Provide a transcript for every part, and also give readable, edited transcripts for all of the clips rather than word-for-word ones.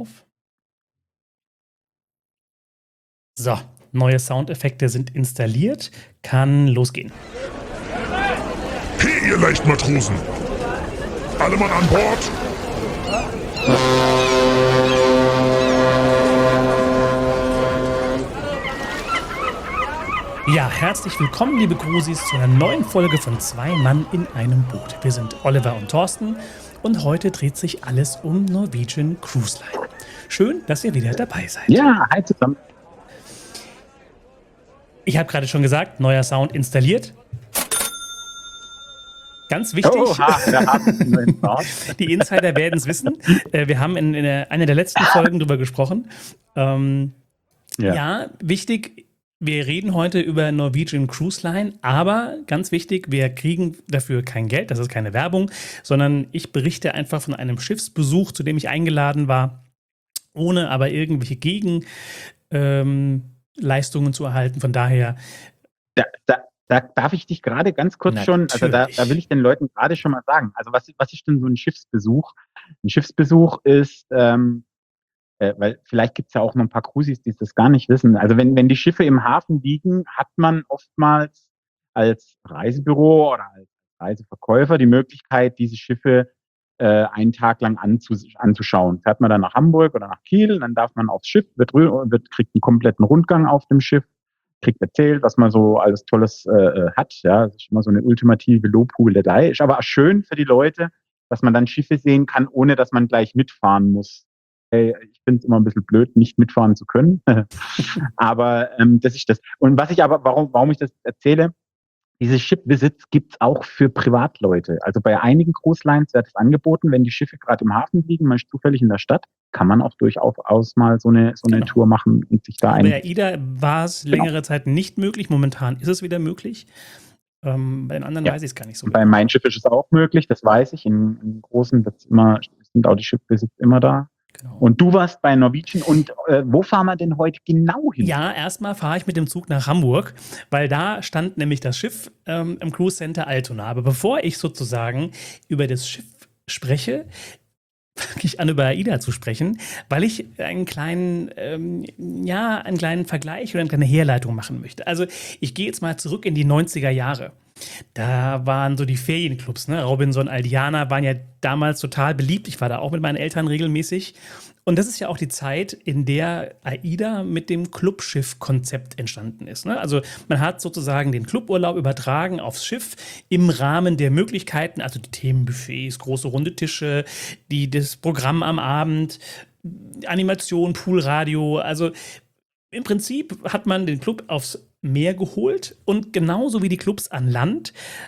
auf. So, neue Soundeffekte sind installiert. Kann losgehen. Hey, ihr Leichtmatrosen! Alle Mann an Bord! Ja, herzlich willkommen, liebe Cruisis, zu einer neuen Folge von Zwei Mann in einem Boot. Wir sind Oliver und Thorsten und heute dreht sich alles um Norwegian Cruise Line. Schön, dass ihr wieder dabei seid. Ja, hi zusammen. Ich habe gerade schon gesagt, neuer Sound installiert. Ganz wichtig, da haben wir einen neuen Sound. die Insider werden es wissen. Wir haben in einer der letzten Folgen drüber gesprochen. Ja, wichtig, wir reden heute über Norwegian Cruise Line, aber ganz wichtig, wir kriegen dafür kein Geld, das ist keine Werbung, sondern ich berichte einfach von einem Schiffsbesuch, zu dem ich eingeladen war, ohne aber irgendwelche Gegenleistungen zu erhalten. Von daher... Da darf ich dich gerade ganz kurz schon, also da will ich den Leuten gerade schon mal sagen, also was ist denn so ein Schiffsbesuch? Ein Schiffsbesuch ist, weil vielleicht gibt es ja auch noch ein paar Cruisis, die das gar nicht wissen. Also wenn die Schiffe im Hafen liegen, hat man oftmals als Reisebüro oder als Reiseverkäufer die Möglichkeit, diese Schiffe einen Tag lang anzuschauen. Fährt man dann nach Hamburg oder nach Kiel, dann darf man aufs Schiff, kriegt einen kompletten Rundgang auf dem Schiff, kriegt erzählt, was man so alles Tolles hat. Ja, das ist immer so eine ultimative Lobhudelei. Ist aber auch schön für die Leute, dass man dann Schiffe sehen kann, ohne dass man gleich mitfahren muss. Hey, ich finde es immer ein bisschen blöd, nicht mitfahren zu können. Aber das ist das. Und warum ich das erzähle, diese Ship-Visits gibt es auch für Privatleute. Also bei einigen Cruise Lines wird es angeboten, wenn die Schiffe gerade im Hafen liegen, man ist zufällig in der Stadt, kann man auch durchaus mal so eine Tour machen und sich da ein. Bei AIDA war es längere Zeit nicht möglich. Momentan ist es wieder möglich. Bei den anderen weiß ich es gar nicht so genau. Bei Mein Schiff ist es auch möglich, das weiß ich. In großen sind auch die Ship-Visits immer da. Genau. Und du warst bei Norwegian und wo fahren wir denn heute genau hin? Ja, erstmal fahre ich mit dem Zug nach Hamburg, weil da stand nämlich das Schiff im Cruise Center Altona. Aber bevor ich sozusagen über das Schiff spreche, fange ich an, über AIDA zu sprechen, weil ich einen kleinen Vergleich oder eine kleine Herleitung machen möchte. Also ich gehe jetzt mal zurück in die 90er Jahre. Da waren so die Ferienclubs, ne? Robinson, Aldiana waren ja damals total beliebt. Ich war da auch mit meinen Eltern regelmäßig. Und das ist ja auch die Zeit, in der AIDA mit dem Clubschiff-Konzept entstanden ist. Ne? Also man hat sozusagen den Cluburlaub übertragen aufs Schiff im Rahmen der Möglichkeiten, also die Themenbuffets, große runde Tische, das Programm am Abend, Animation, Poolradio. Also im Prinzip hat man den Club aufs Meer geholt und genauso wie die Clubs an Land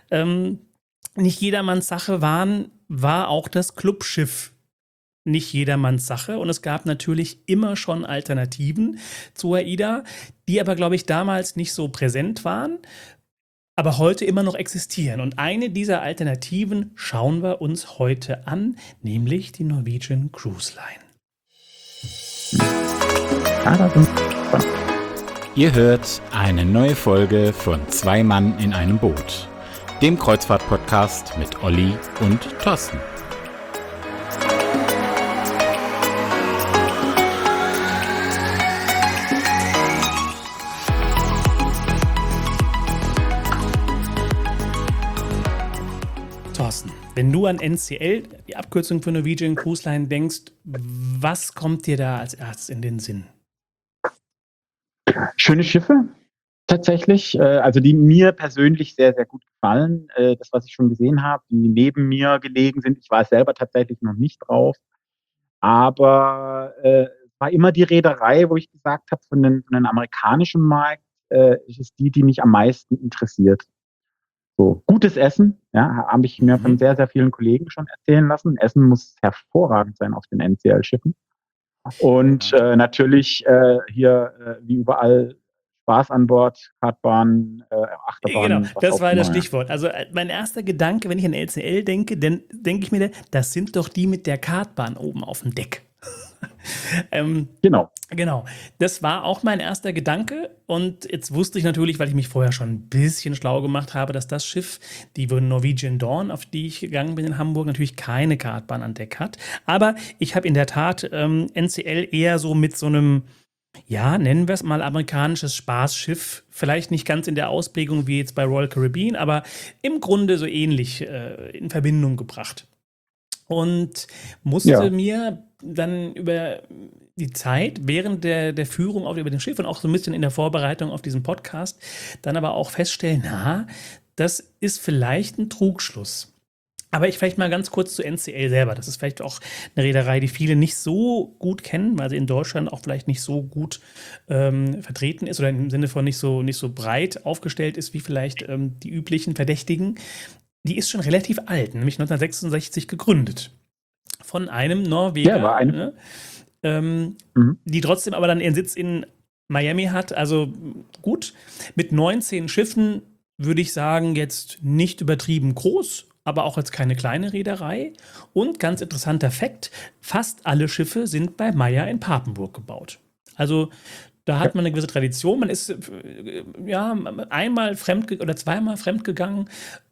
nicht jedermanns Sache war auch das Clubschiff nicht jedermanns Sache. Und es gab natürlich immer schon Alternativen zu AIDA, die aber, glaube ich, damals nicht so präsent waren, aber heute immer noch existieren. Und eine dieser Alternativen schauen wir uns heute an, nämlich die Norwegian Cruise Line. Ihr hört eine neue Folge von Zwei Mann in einem Boot, dem Kreuzfahrt-Podcast mit Olli und Thorsten. Thorsten, wenn du an NCL, die Abkürzung für Norwegian Cruise Line, denkst, was kommt dir da als erstes in den Sinn? Schöne Schiffe, tatsächlich. Also die mir persönlich sehr, sehr gut gefallen. Das, was ich schon gesehen habe, die neben mir gelegen sind. Ich war selber tatsächlich noch nicht drauf. Aber es war immer die Reederei, wo ich gesagt habe, von den amerikanischen Markt ist es die mich am meisten interessiert. So, gutes Essen, ja, habe ich mir von sehr, sehr vielen Kollegen schon erzählen lassen. Essen muss hervorragend sein auf den NCL-Schiffen. Und natürlich hier wie überall Spaß an Bord, Kartbahn, Achterbahn. Genau, das war das Stichwort. Also mein erster Gedanke, wenn ich an LCL denke, dann denke ich mir, das sind doch die mit der Kartbahn oben auf dem Deck. Genau. Genau, das war auch mein erster Gedanke und jetzt wusste ich natürlich, weil ich mich vorher schon ein bisschen schlau gemacht habe, dass das Schiff, die Norwegian Dawn, auf die ich gegangen bin in Hamburg, natürlich keine Kartbahn an Deck hat. Aber ich habe in der Tat NCL eher so mit so einem, ja, nennen wir es mal amerikanisches Spaßschiff, vielleicht nicht ganz in der Ausprägung wie jetzt bei Royal Caribbean, aber im Grunde so ähnlich in Verbindung gebracht. Und musste mir dann über die Zeit während der Führung über dem Schiff und auch so ein bisschen in der Vorbereitung auf diesen Podcast dann aber auch feststellen, das ist vielleicht ein Trugschluss. Aber ich vielleicht mal ganz kurz zu NCL selber. Das ist vielleicht auch eine Reederei, die viele nicht so gut kennen, weil sie in Deutschland auch vielleicht nicht so gut vertreten ist oder im Sinne von nicht so breit aufgestellt ist wie vielleicht die üblichen Verdächtigen. Die ist schon relativ alt, nämlich 1966 gegründet. Von einem Norweger, war eine. Die trotzdem aber dann ihren Sitz in Miami hat. Also gut, mit 19 Schiffen würde ich sagen, jetzt nicht übertrieben groß, aber auch jetzt keine kleine Reederei. Und ganz interessanter Fakt, fast alle Schiffe sind bei Meyer in Papenburg gebaut. Also da hat man eine gewisse Tradition. Man ist einmal oder zweimal fremdgegangen.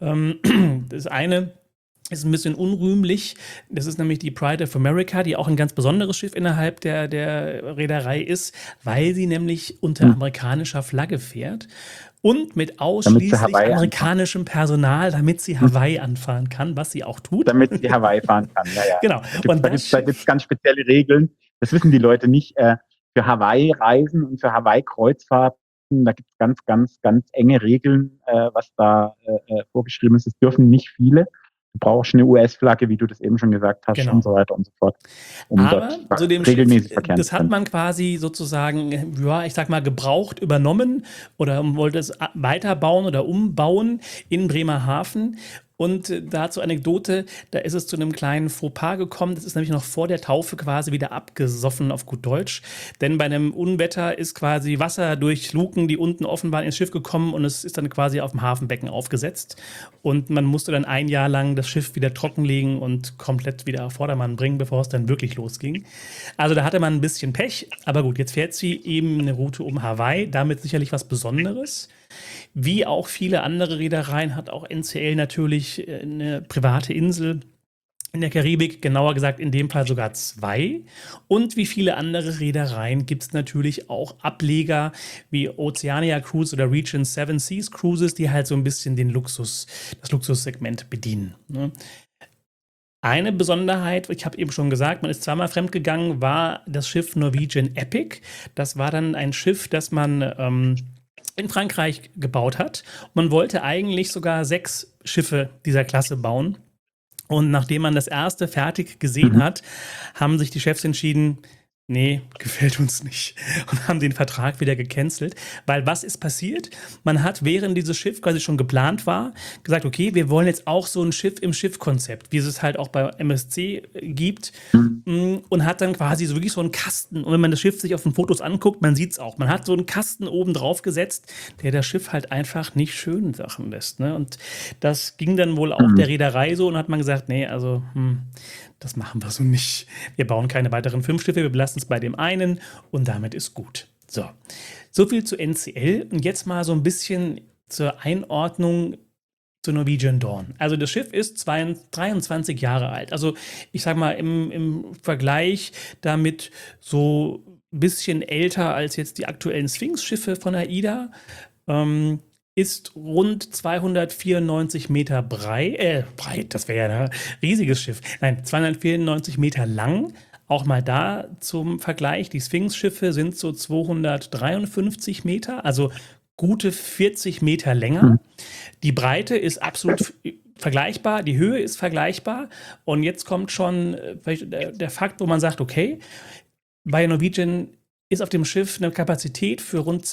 Das eine ist ein bisschen unrühmlich. Das ist nämlich die Pride of America, die auch ein ganz besonderes Schiff innerhalb der Reederei ist, weil sie nämlich unter amerikanischer Flagge fährt und mit ausschließlich amerikanischem Personal, damit sie Hawaii anfahren kann, was sie auch tut. Damit sie Hawaii fahren kann, ja. Genau. Da gibt es ganz spezielle Regeln. Das wissen die Leute nicht. Für Hawaii-Reisen und für Hawaii-Kreuzfahrten, da gibt es ganz, ganz, ganz enge Regeln, was da vorgeschrieben ist. Es dürfen nicht viele. Du brauchst eine US-Flagge, wie du das eben schon gesagt hast, und so weiter und so fort. Aber zu dem Schiff, das hat man quasi sozusagen, ich sag mal, gebraucht übernommen oder wollte es weiterbauen oder umbauen in Bremerhaven. Und dazu Anekdote, da ist es zu einem kleinen Fauxpas gekommen. Das ist nämlich noch vor der Taufe quasi wieder abgesoffen auf gut Deutsch. Denn bei einem Unwetter ist quasi Wasser durch Luken, die unten offen waren, ins Schiff gekommen und es ist dann quasi auf dem Hafenbecken aufgesetzt. Und man musste dann ein Jahr lang das Schiff wieder trockenlegen und komplett wieder auf Vordermann bringen, bevor es dann wirklich losging. Also da hatte man ein bisschen Pech. Aber gut, jetzt fährt sie eben eine Route um Hawaii. Damit sicherlich was Besonderes. Wie auch viele andere Reedereien hat auch NCL natürlich eine private Insel in der Karibik, genauer gesagt in dem Fall sogar 2. Und wie viele andere Reedereien gibt es natürlich auch Ableger wie Oceania Cruise oder Regent Seven Seas Cruises, die halt so ein bisschen das Luxussegment bedienen. Ne? Eine Besonderheit, ich habe eben schon gesagt, man ist zweimal fremdgegangen, war das Schiff Norwegian Epic. Das war dann ein Schiff, das man in Frankreich gebaut hat. Man wollte eigentlich sogar 6 Schiffe dieser Klasse bauen. Und nachdem man das erste fertig gesehen hat, haben sich die Chefs entschieden, nee, gefällt uns nicht. Und haben den Vertrag wieder gecancelt. Weil was ist passiert? Man hat, während dieses Schiff quasi schon geplant war, gesagt, okay, wir wollen jetzt auch so ein Schiff im Schiffkonzept, wie es halt auch bei MSC gibt. Und hat dann quasi so wirklich so einen Kasten. Und wenn man das Schiff sich auf den Fotos anguckt, man sieht es auch. Man hat so einen Kasten oben drauf gesetzt, der das Schiff halt einfach nicht schön Sachen lässt. Ne? Und das ging dann wohl auch der Reederei so und hat man gesagt, nee, also das machen wir so nicht. Wir bauen keine weiteren 5 Schiffe, wir belassen es bei dem einen und damit ist gut. So viel zu NCL und jetzt mal so ein bisschen zur Einordnung zu Norwegian Dawn. Also das Schiff ist 23 Jahre alt. Also ich sag mal im Vergleich damit so ein bisschen älter als jetzt die aktuellen Sphinx-Schiffe von AIDA. Ist rund 294 Meter breit, das wäre ja ein riesiges Schiff. Nein, 294 Meter lang. Auch mal da zum Vergleich, die Sphinx-Schiffe sind so 253 Meter, also gute 40 Meter länger. Die Breite ist absolut vergleichbar, die Höhe ist vergleichbar. Und jetzt kommt schon der Fakt, wo man sagt, okay, bei Norwegian ist auf dem Schiff eine Kapazität für rund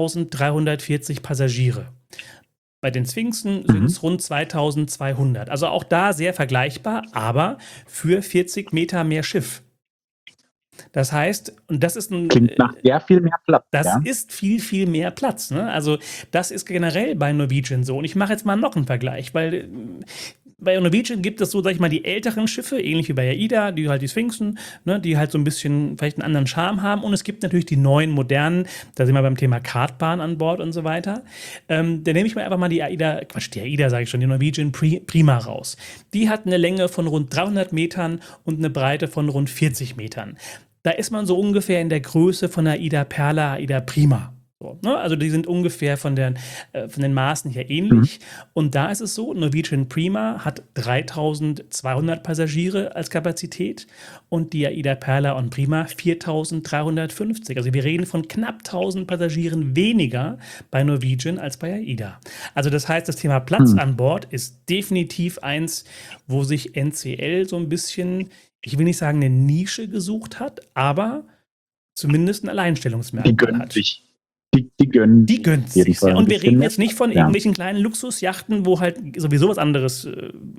2340 Passagiere. Bei den Sphinxen sind es rund 2200. Also auch da sehr vergleichbar, aber für 40 Meter mehr Schiff. Das heißt, und das ist klingt nach sehr viel mehr Platz. Das ist viel, viel mehr Platz. Ne? Also das ist generell bei Norwegian so. Und ich mache jetzt mal noch einen Vergleich, weil bei Norwegian gibt es so, sag ich mal, die älteren Schiffe, ähnlich wie bei AIDA, die halt die Sphinxen, ne, die halt so ein bisschen vielleicht einen anderen Charme haben. Und es gibt natürlich die neuen, modernen, da sind wir beim Thema Kartbahn an Bord und so weiter. Da nehme ich mir einfach mal die AIDA sage ich schon, die Norwegian Prima raus. Die hat eine Länge von rund 300 Metern und eine Breite von rund 40 Metern. Da ist man so ungefähr in der Größe von der AIDA Perla, AIDA Prima. So, ne? Also die sind ungefähr von den Maßen her ähnlich. Und da ist es so, Norwegian Prima hat 3200 Passagiere als Kapazität und die AIDA Perla und Prima 4350. Also wir reden von knapp 1000 Passagieren weniger bei Norwegian als bei AIDA. Also das heißt, das Thema Platz an Bord ist definitiv eins, wo sich NCL so ein bisschen, ich will nicht sagen eine Nische gesucht hat, aber zumindest ein Alleinstellungsmerkmal Die gönnen hat. sich. Die gönnen Die gönnt jeden sich. Fall Ja. ein Und wir bisschen reden mehr. jetzt nicht von Ja. irgendwelchen kleinen Luxusjachten, wo halt sowieso was anderes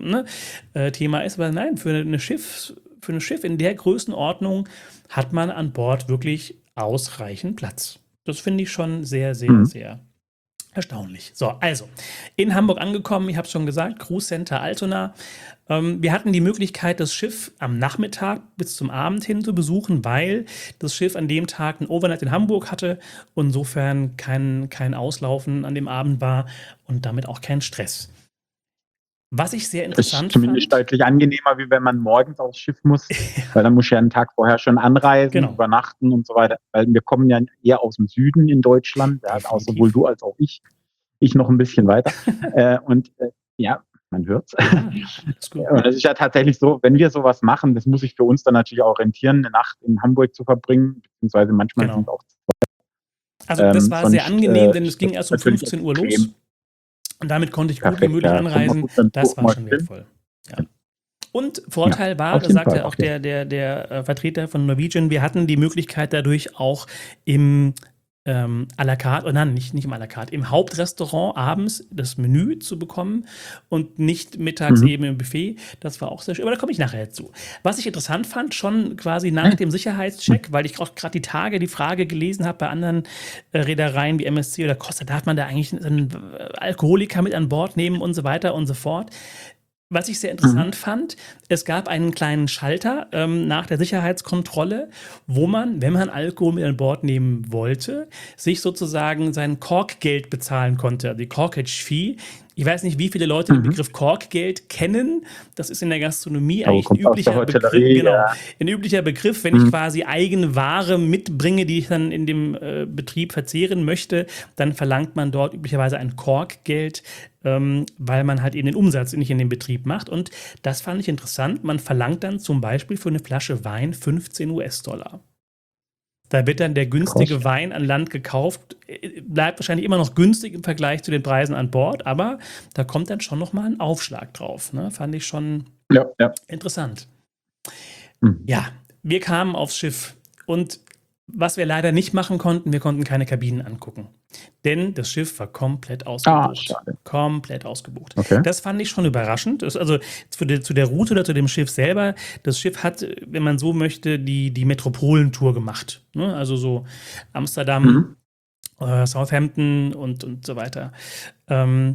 Thema ist, aber nein, für ein Schiff in der Größenordnung hat man an Bord wirklich ausreichend Platz. Das finde ich schon sehr, sehr, sehr erstaunlich. So, also, in Hamburg angekommen, ich habe es schon gesagt, Cruise Center Altona. Wir hatten die Möglichkeit, das Schiff am Nachmittag bis zum Abend hin zu besuchen, weil das Schiff an dem Tag ein Overnight in Hamburg hatte und insofern kein Auslaufen an dem Abend war und damit auch kein Stress. Was ich sehr Das ist interessant zumindest fand, deutlich angenehmer, wie wenn man morgens aufs Schiff muss, weil dann muss ich ja einen Tag vorher schon anreisen, Genau. übernachten und so weiter. Weil wir kommen ja eher aus dem Süden in Deutschland, ja, auch Definitiv. sowohl du als auch ich. Ich noch ein bisschen weiter. Ja, man hört's. ist gut. Und es ist ja tatsächlich so, wenn wir sowas machen, das muss sich für uns dann natürlich auch rentieren, eine Nacht in Hamburg zu verbringen, beziehungsweise manchmal Genau. sind es auch Also das war sehr sonst, angenehm, denn es ist ging das erst um natürlich 15 Uhr extrem. los. Und damit konnte ich gut wie Perfekt, möglich ja. Kommt man anreisen. gut dann Das war mal schon hin. wertvoll. Ja. Und Vorteil war, auf da jeden sagte Fall, auch okay. der Vertreter von Norwegian, wir hatten die Möglichkeit dadurch auch im à la carte, oder nein, nicht im à la carte, im Hauptrestaurant abends das Menü zu bekommen und nicht mittags eben im Buffet. Das war auch sehr schön, aber da komme ich nachher zu. Was ich interessant fand, schon quasi nach dem Sicherheitscheck, weil ich auch gerade die Tage die Frage gelesen habe bei anderen Reedereien wie MSC oder Costa, darf man da eigentlich einen Alkoholiker mit an Bord nehmen und so weiter und so fort. Was ich sehr interessant fand, es gab einen kleinen Schalter nach der Sicherheitskontrolle, wo man, wenn man Alkohol mit an Bord nehmen wollte, sich sozusagen sein Korkgeld bezahlen konnte, also die Corkage-Fee. Ich weiß nicht, wie viele Leute den Begriff Korkgeld kennen. Das ist in der Gastronomie Aber eigentlich ein kommt aus der üblicher Begriff. Hotellerie, Genau, ja. ein üblicher Begriff, wenn ich quasi eigene Ware mitbringe, die ich dann in dem Betrieb verzehren möchte, dann verlangt man dort üblicherweise ein Korkgeld, weil man halt eben den Umsatz nicht in den Betrieb macht. Und das fand ich interessant. Man verlangt dann zum Beispiel für eine Flasche Wein 15 US-Dollar. Da wird dann der günstige Krass. Wein an Land gekauft, bleibt wahrscheinlich immer noch günstig im Vergleich zu den Preisen an Bord, aber da kommt dann schon nochmal ein Aufschlag drauf. Ne? Fand ich schon Ja. interessant. Mhm. Ja, wir kamen aufs Schiff und was wir leider nicht machen konnten, wir konnten keine Kabinen angucken. Denn das Schiff war komplett ausgebucht. schade. Komplett ausgebucht. Okay. Das fand ich schon überraschend. Also zu der Route oder zu dem Schiff selber. Das Schiff hat, wenn man so möchte, die Metropolentour gemacht. Ne? Also so Amsterdam, Southampton und so weiter. Wir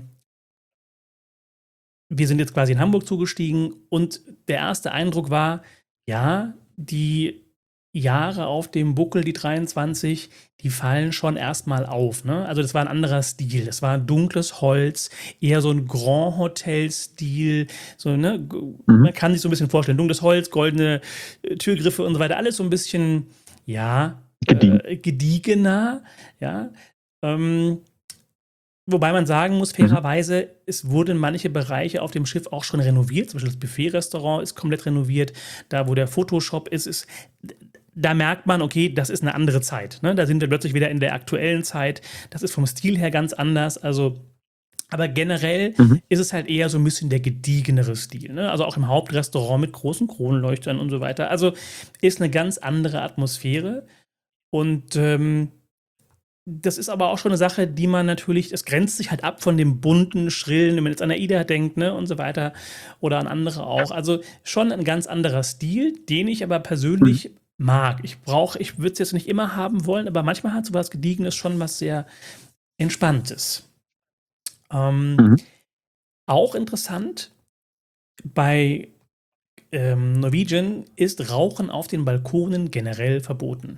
sind jetzt quasi in Hamburg zugestiegen und der erste Eindruck war, ja, die Jahre auf dem Buckel, die 23, die fallen schon erstmal auf. Ne? Also das war ein anderer Stil. Das war dunkles Holz, eher so ein Grand Hotel-Stil. So, ne? Man kann sich so ein bisschen vorstellen. Dunkles Holz, goldene Türgriffe und so weiter. Alles so ein bisschen, ja, gediegener. Ja. Wobei man sagen muss, fairerweise, es wurden manche Bereiche auf dem Schiff auch schon renoviert. Zum Beispiel das Buffet-Restaurant ist komplett renoviert. Da, wo der Photoshop ist da merkt man, okay, das ist eine andere Zeit. Ne? Da sind wir plötzlich wieder in der aktuellen Zeit. Das ist vom Stil her ganz anders. Also, aber generell ist es halt eher so ein bisschen der gediegenere Stil. Ne? Also auch im Hauptrestaurant mit großen Kronleuchtern und so weiter. Also ist eine ganz andere Atmosphäre. Und das ist aber auch schon eine Sache, die man natürlich, es grenzt sich halt ab von dem bunten, schrillen, wenn man jetzt an AIDA denkt, ne, und so weiter, oder an andere auch. Also schon ein ganz anderer Stil, den ich aber persönlich mag. Ich würde es jetzt nicht immer haben wollen, aber manchmal hat sowas Gediegenes schon was sehr Entspanntes. Auch interessant, Bei Norwegian ist Rauchen auf den Balkonen generell verboten.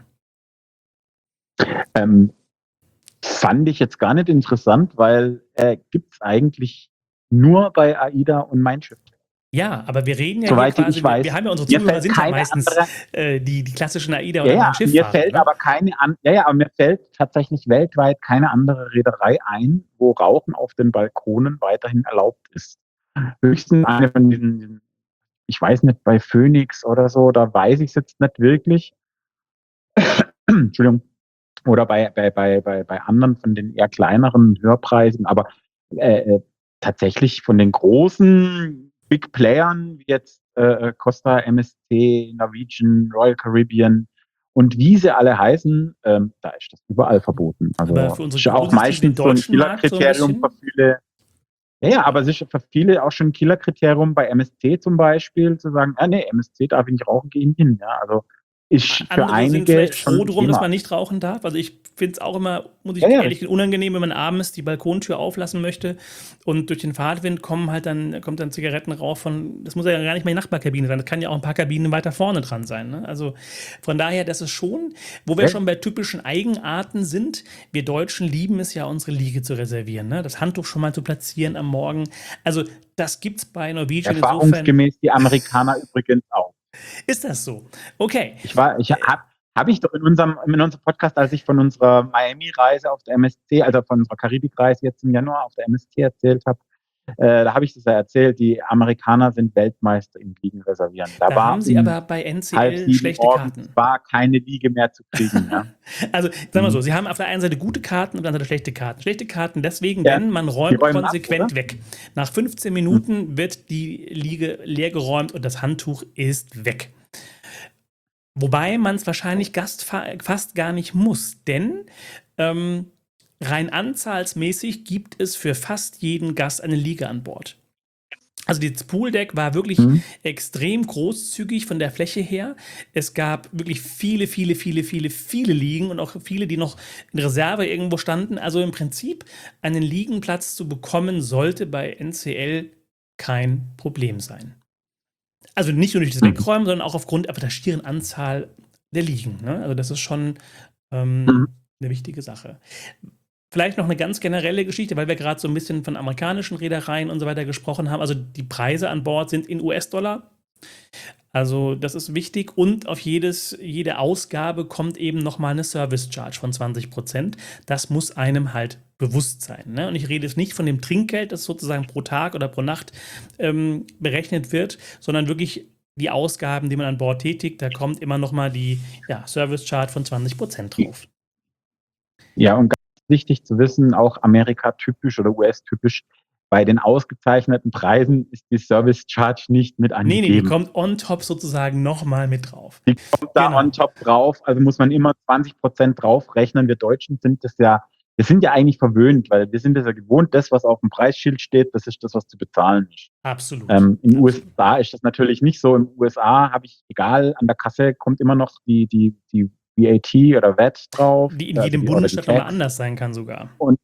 Fand ich jetzt gar nicht interessant, weil gibt es eigentlich nur bei AIDA und Mein Schiff. Ja, aber wir reden ja hier Soweit quasi, ich weiß, wir haben ja unsere mir Zuhörer fällt sind ja keine meistens andere, die klassischen AIDA- ja, oder ja, Mein mir Schiff-Fahrer. fällt Ne? aber aber mir fällt tatsächlich weltweit keine andere Reederei ein, wo Rauchen auf den Balkonen weiterhin erlaubt ist. Höchstens eine von diesen, ich weiß nicht, bei Phoenix oder so, da weiß ich es jetzt nicht wirklich. Entschuldigung. Oder bei anderen von den eher kleineren Hörpreisen, aber tatsächlich von den großen Big Playern, wie jetzt Costa, MSC, Norwegian, Royal Caribbean und wie sie alle heißen, da ist das überall verboten. Aber Also für unsere ist ja auch Grossis, die den meistens so ein deutschen Markt so ein Killerkriterium für bisschen. viele. Ja, aber es ist für viele auch schon ein Killerkriterium bei MSC zum Beispiel, zu sagen, nee, MSC darf ich nicht rauchen, gehe ich nicht hin. Ja, also ist für Andere sind einige vielleicht schon froh ein drum, dass Thema. man nicht rauchen darf. Also ich finde es auch immer, muss Ja, ich ja, ehrlich, unangenehm, wenn man abends die Balkontür auflassen möchte und durch den Fahrtwind kommt dann Zigarettenrauch von, das muss ja gar nicht mehr die Nachbarkabine sein, das kann ja auch ein paar Kabinen weiter vorne dran sein. Ne? Also von daher, das ist schon, wo wir ja. schon bei typischen Eigenarten sind, wir Deutschen lieben es ja, unsere Liege zu reservieren, ne? Das Handtuch schon mal zu platzieren am Morgen. Also das gibt es bei Norwegian insofern. Erfahrungsgemäß die Amerikaner übrigens auch. Ist das so? Okay. Habe ich doch in unserem Podcast, als ich von unserer Miami-Reise auf der MSC, also von unserer Karibik-Reise jetzt im Januar auf der MSC erzählt habe, da habe ich das ja erzählt, die Amerikaner sind Weltmeister im Liegen reservieren. Da war haben sie um aber bei halb NCL 7 schlechte morgens Karten. war keine Liege mehr zu kriegen. Ja. Also, sagen wir so, sie haben auf der einen Seite gute Karten und auf der anderen Seite schlechte Karten. Schlechte Karten deswegen, Ja, denn man die räumt räumen ab, konsequent oder? weg. Nach 15 Minuten wird die Liege leer geräumt und das Handtuch ist weg. Wobei man es wahrscheinlich fast gar nicht muss, denn rein anzahlsmäßig gibt es für fast jeden Gast eine Liege an Bord. Also das Pooldeck war wirklich extrem großzügig von der Fläche her. Es gab wirklich viele Liegen und auch viele, die noch in Reserve irgendwo standen. Also im Prinzip einen Liegenplatz zu bekommen, sollte bei NCL kein Problem sein. Also nicht nur durch das Wegräumen, sondern auch aufgrund der schieren Anzahl der Liegen. Ne? Also das ist schon eine wichtige Sache. Vielleicht noch eine ganz generelle Geschichte, weil wir gerade so ein bisschen von amerikanischen Reedereien und so weiter gesprochen haben. Also die Preise an Bord sind in US-Dollar. Also das ist wichtig und auf jede Ausgabe kommt eben nochmal eine Service Charge von 20%. Das muss einem halt bewusst sein. Ne? Und ich rede jetzt nicht von dem Trinkgeld, das sozusagen pro Tag oder pro Nacht berechnet wird, sondern wirklich die Ausgaben, die man an Bord tätigt. Da kommt immer nochmal die Service Charge von 20% drauf. Ja, und ganz wichtig zu wissen, auch Amerika-typisch oder US-typisch, bei den ausgezeichneten Preisen ist die Service Charge nicht mit angegeben. Nee, die kommt on top sozusagen nochmal mit drauf. Die kommt da on top drauf, also muss man immer 20% draufrechnen. Wir Deutschen sind wir sind ja eigentlich verwöhnt, weil wir sind das ja gewohnt, das, was auf dem Preisschild steht, das ist das, was zu bezahlen ist. Absolut. In USA ist das natürlich nicht so. In USA habe ich, egal, an der Kasse kommt immer noch die VAT oder VAT drauf. Die in jedem Bundesstaat nochmal anders sein kann sogar. Und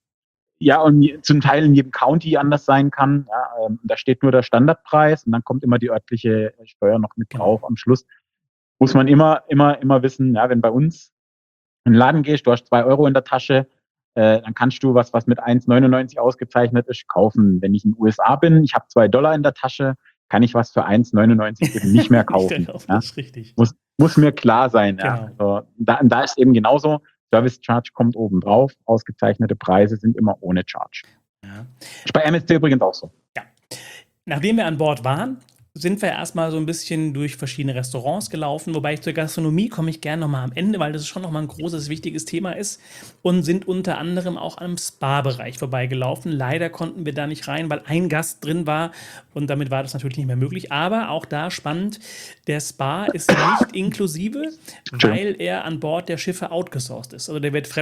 zum Teil in jedem County anders sein kann. Ja, da steht nur der Standardpreis und dann kommt immer die örtliche Steuer noch mit drauf am Schluss. Muss man immer wissen, ja, wenn bei uns in den Laden gehst, du hast 2 Euro in der Tasche, dann kannst du was mit 1,99 ausgezeichnet ist, kaufen. Wenn ich in den USA bin, ich habe $2 in der Tasche, kann ich was für 1,99 eben nicht mehr kaufen. Das ist richtig. Muss mir klar sein. Genau. Ja. Also, da ist eben genauso. Service Charge kommt oben drauf. Ausgezeichnete Preise sind immer ohne Charge. Ja. Ist bei MSC übrigens auch so. Ja. Nachdem wir an Bord waren, sind wir erstmal so ein bisschen durch verschiedene Restaurants gelaufen, wobei zur Gastronomie komme ich gerne nochmal am Ende, weil das schon nochmal ein großes, wichtiges Thema ist und sind unter anderem auch am Spa-Bereich vorbeigelaufen. Leider konnten wir da nicht rein, weil ein Gast drin war und damit war das natürlich nicht mehr möglich, aber auch da spannend, der Spa ist nicht inklusive, weil er an Bord der Schiffe outgesourced ist. Also der wird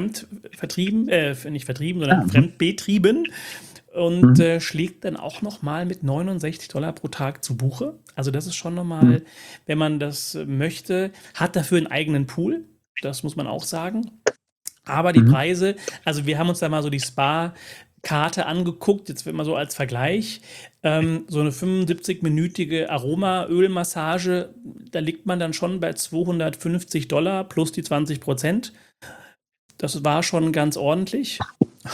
nicht vertrieben, sondern fremdbetrieben. Und schlägt dann auch nochmal mit $69 pro Tag zu Buche. Also das ist schon nochmal, wenn man das möchte, hat dafür einen eigenen Pool. Das muss man auch sagen. Aber die Preise, also wir haben uns da mal so die Karte angeguckt, jetzt wird mal so als Vergleich, so eine 75-minütige Aromaölmassage, da liegt man dann schon bei $250 plus die 20%. Das war schon ganz ordentlich.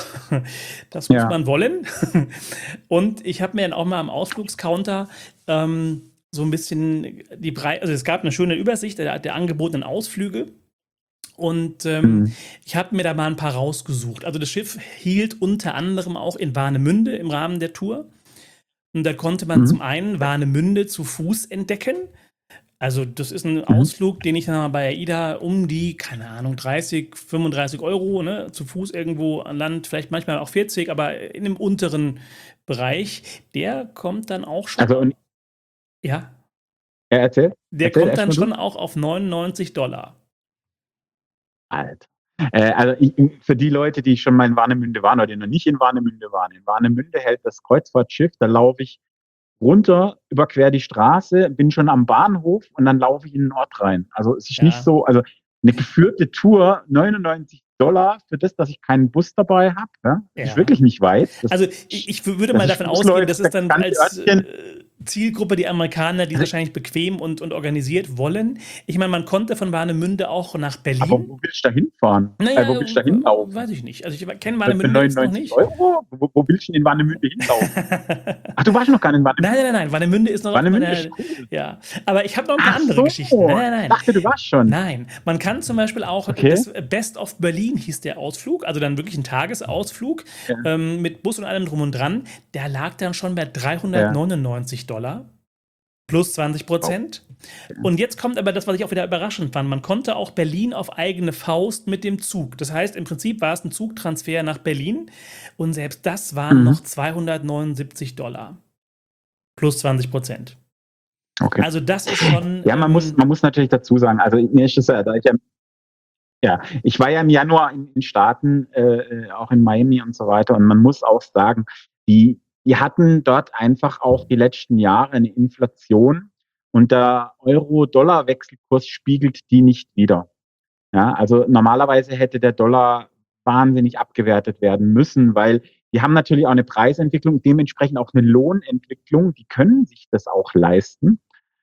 Das muss man wollen. Und ich habe mir dann auch mal am Ausflugscounter so ein bisschen die Preise, also es gab eine schöne Übersicht der angebotenen Ausflüge. Und ich habe mir da mal ein paar rausgesucht. Also das Schiff hielt unter anderem auch in Warnemünde im Rahmen der Tour. Und da konnte man zum einen Warnemünde zu Fuß entdecken. Also das ist ein Ausflug, den ich dann mal bei AIDA um die, keine Ahnung, 30, 35 Euro, ne, zu Fuß irgendwo an Land, vielleicht manchmal auch 40, aber in dem unteren Bereich, der kommt dann auch schon. Also, ja. Ja, erzähl. Der kommt dann schon auch auf $99. Alter. Also für die Leute, die schon mal in Warnemünde waren oder die noch nicht in Warnemünde waren. In Warnemünde hält das Kreuzfahrtschiff, da laufe ich runter, überquer die Straße, bin schon am Bahnhof und dann laufe ich in den Ort rein. Also es ist nicht so, also eine geführte Tour, $99 für das, dass ich keinen Bus dabei habe, ja? Ist wirklich nicht weit. Also ich würde mal davon ausgehen, das ist dann als Zielgruppe die Amerikaner, die wahrscheinlich bequem und organisiert wollen. Ich meine, man konnte von Warnemünde auch nach Berlin. Aber wo willst du da hinfahren? Naja, wo willst du da hinlaufen? Weiß ich nicht. Also ich kenne Warnemünde jetzt noch nicht. Euro? Wo willst du denn in Warnemünde hinlaufen? Ach, du warst noch gar nicht in Warnemünde? Nein. Warnemünde ist noch Warnemünde ist cool. Ja, aber ich habe noch ein paar andere Geschichten. Nein. Ich dachte, du warst schon. Nein, man kann zum Beispiel auch das Best of Berlin hieß der Ausflug, also dann wirklich ein Tagesausflug mit Bus und allem drum und dran. Der lag dann schon bei $399 plus 20%. Und jetzt kommt aber das, was ich auch wieder überraschend fand. Man konnte auch Berlin auf eigene Faust mit dem Zug. Das heißt, im Prinzip war es ein Zugtransfer nach Berlin und selbst das waren noch $279 plus 20%. Okay. Also das ist schon... Ja, man muss natürlich dazu sagen, also mir ist es ich war ja im Januar in Staaten, auch in Miami und so weiter, und man muss auch sagen, die hatten dort einfach auch die letzten Jahre eine Inflation und der Euro-Dollar-Wechselkurs spiegelt die nicht wider. Ja, also normalerweise hätte der Dollar wahnsinnig abgewertet werden müssen, weil die haben natürlich auch eine Preisentwicklung, dementsprechend auch eine Lohnentwicklung, die können sich das auch leisten,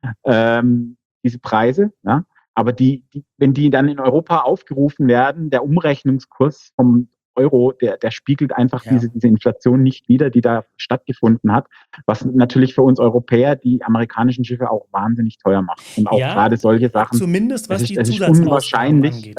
diese Preise, ja. Aber wenn die dann in Europa aufgerufen werden, der Umrechnungskurs vom Euro, der spiegelt einfach diese Inflation nicht wider, die da stattgefunden hat, was natürlich für uns Europäer die amerikanischen Schiffe auch wahnsinnig teuer macht. Und auch gerade solche Sachen. Zumindest was die Zusatzausgaben angeht.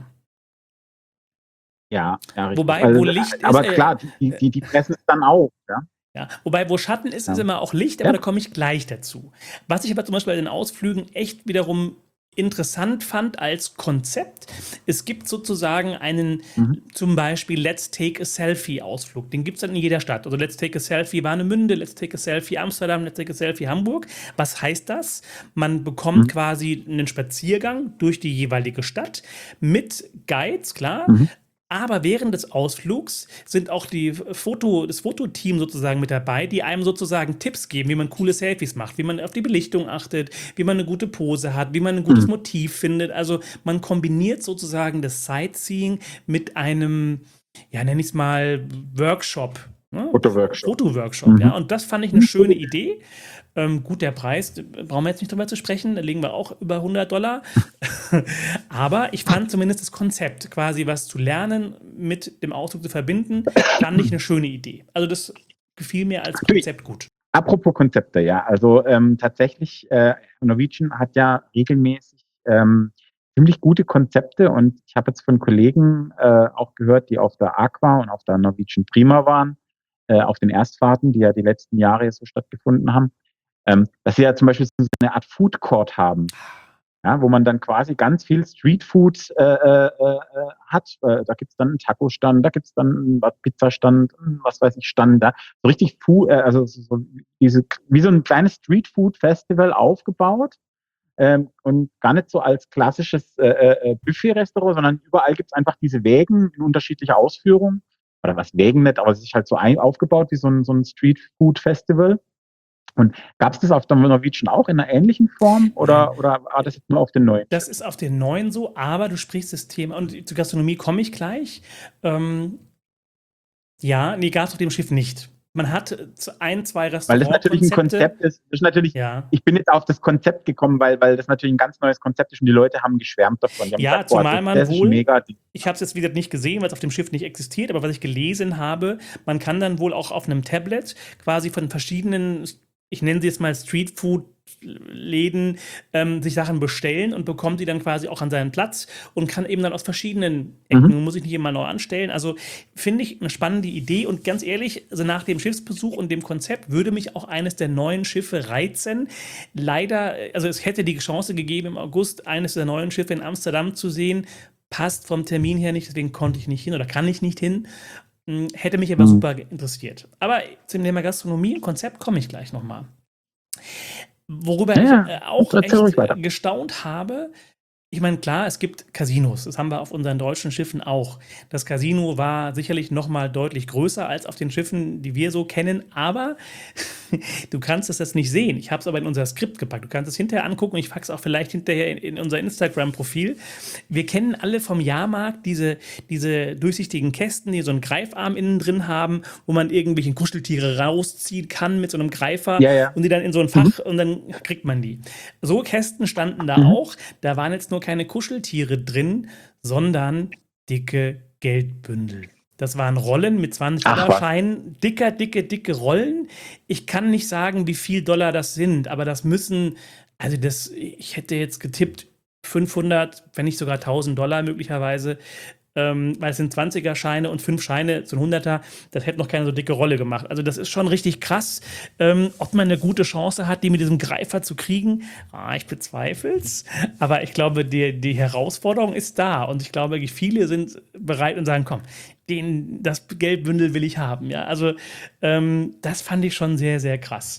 Wobei, wo Licht ist. Aber klar, die pressen es dann auf, Ja, wobei, wo Schatten ist, ist immer auch Licht, aber da komme ich gleich dazu. Was ich aber zum Beispiel bei den Ausflügen echt wiederum interessant fand als Konzept, es gibt sozusagen einen zum Beispiel Let's Take a Selfie Ausflug, den gibt es dann in jeder Stadt. Also Let's Take a Selfie Warnemünde, Let's Take a Selfie Amsterdam, Let's Take a Selfie Hamburg. Was heißt das? Man bekommt quasi einen Spaziergang durch die jeweilige Stadt mit Guides, klar. Aber während des Ausflugs sind auch das Fototeam sozusagen mit dabei, die einem sozusagen Tipps geben, wie man coole Selfies macht, wie man auf die Belichtung achtet, wie man eine gute Pose hat, wie man ein gutes Motiv findet. Also man kombiniert sozusagen das Sightseeing mit einem, nenne ich es mal, Workshop. Ne? Fotoworkshop, ja. Und das fand ich eine schöne Idee. Gut, der Preis, brauchen wir jetzt nicht drüber zu sprechen, da liegen wir auch über $100. Aber ich fand zumindest das Konzept, quasi was zu lernen, mit dem Ausflug zu verbinden, fand ich eine schöne Idee. Also das gefiel mir als Konzept gut. Apropos Konzepte, ja, also tatsächlich, Norwegian hat ja regelmäßig ziemlich gute Konzepte, und ich habe jetzt von Kollegen auch gehört, die auf der Aqua und auf der Norwegian Prima waren, auf den Erstfahrten, die ja die letzten Jahre so stattgefunden haben, dass sie ja zum Beispiel so eine Art Food Court haben, ja, wo man dann quasi ganz viel Streetfood hat. Da gibt's dann einen Taco-Stand, da gibt's dann einen Pizzastand, was weiß ich, Stand da. So richtig also wie so ein kleines Streetfood-Festival aufgebaut. Und gar nicht so als klassisches Buffet-Restaurant, sondern überall gibt's einfach diese Wägen in unterschiedlicher Ausführung. Oder was, Wägen nicht, aber es ist halt so aufgebaut wie so ein Street-Food-Festival. Und gab es das auf der Norwegian auch in einer ähnlichen Form oder war das jetzt nur auf den neuen? Das ist auf den neuen so, aber du sprichst das Thema, und zur Gastronomie komme ich gleich. Ja, nee, gab es auf dem Schiff nicht. Man hat zwei Weil das natürlich ein Restaurantkonzepte. Konzept ist. Das ist natürlich, Ja. ich bin jetzt auf das Konzept gekommen, weil das natürlich ein ganz neues Konzept ist und die Leute haben geschwärmt davon. Die haben Ja, gesagt, boah, zumal man das ist wohl, mega. ich habe es jetzt wieder nicht gesehen, weil es auf dem Schiff nicht existiert, aber was ich gelesen habe, man kann dann wohl auch auf einem Tablet quasi von verschiedenen, ich nenne sie jetzt mal Streetfood-Läden, sich Sachen bestellen und bekommt die dann quasi auch an seinen Platz und kann eben dann aus verschiedenen Ecken, muss ich nicht immer neu anstellen. Also finde ich eine spannende Idee und ganz ehrlich, also nach dem Schiffsbesuch und dem Konzept würde mich auch eines der neuen Schiffe reizen. Leider, also es hätte die Chance gegeben, im August eines der neuen Schiffe in Amsterdam zu sehen. Passt vom Termin her nicht, deswegen konnte ich nicht hin oder kann ich nicht hin. Hätte mich aber super interessiert. Aber zum Thema Gastronomie und Konzept komme ich gleich nochmal. Worüber ich auch echt gestaunt habe, ich meine, klar, es gibt Casinos. Das haben wir auf unseren deutschen Schiffen auch. Das Casino war sicherlich noch mal deutlich größer als auf den Schiffen, die wir so kennen. Aber du kannst es jetzt nicht sehen. Ich habe es aber in unser Skript gepackt. Du kannst es hinterher angucken. Ich packe es auch vielleicht hinterher in unser Instagram-Profil. Wir kennen alle vom Jahrmarkt diese durchsichtigen Kästen, die so einen Greifarm innen drin haben, wo man irgendwelche Kuscheltiere rausziehen kann mit so einem Greifer und die dann in so ein Fach und dann kriegt man die. So Kästen standen da auch. Da waren jetzt nur keine Kuscheltiere drin, sondern dicke Geldbündel. Das waren Rollen mit 20-Dollar-Scheinen, dicke Rollen. Ich kann nicht sagen, wie viel Dollar das sind, aber das müssen, ich hätte jetzt getippt 500, wenn nicht sogar 1000 Dollar möglicherweise, weil es sind 20er-Scheine und 5 Scheine, so ein 100er, das hätte noch keine so dicke Rolle gemacht. Also das ist schon richtig krass. Ob man eine gute Chance hat, die mit diesem Greifer zu kriegen, ich bezweifle es. Aber ich glaube, die Herausforderung ist da. Und ich glaube, viele sind bereit und sagen, komm, das Geldbündel will ich haben. Ja, also das fand ich schon sehr, sehr krass.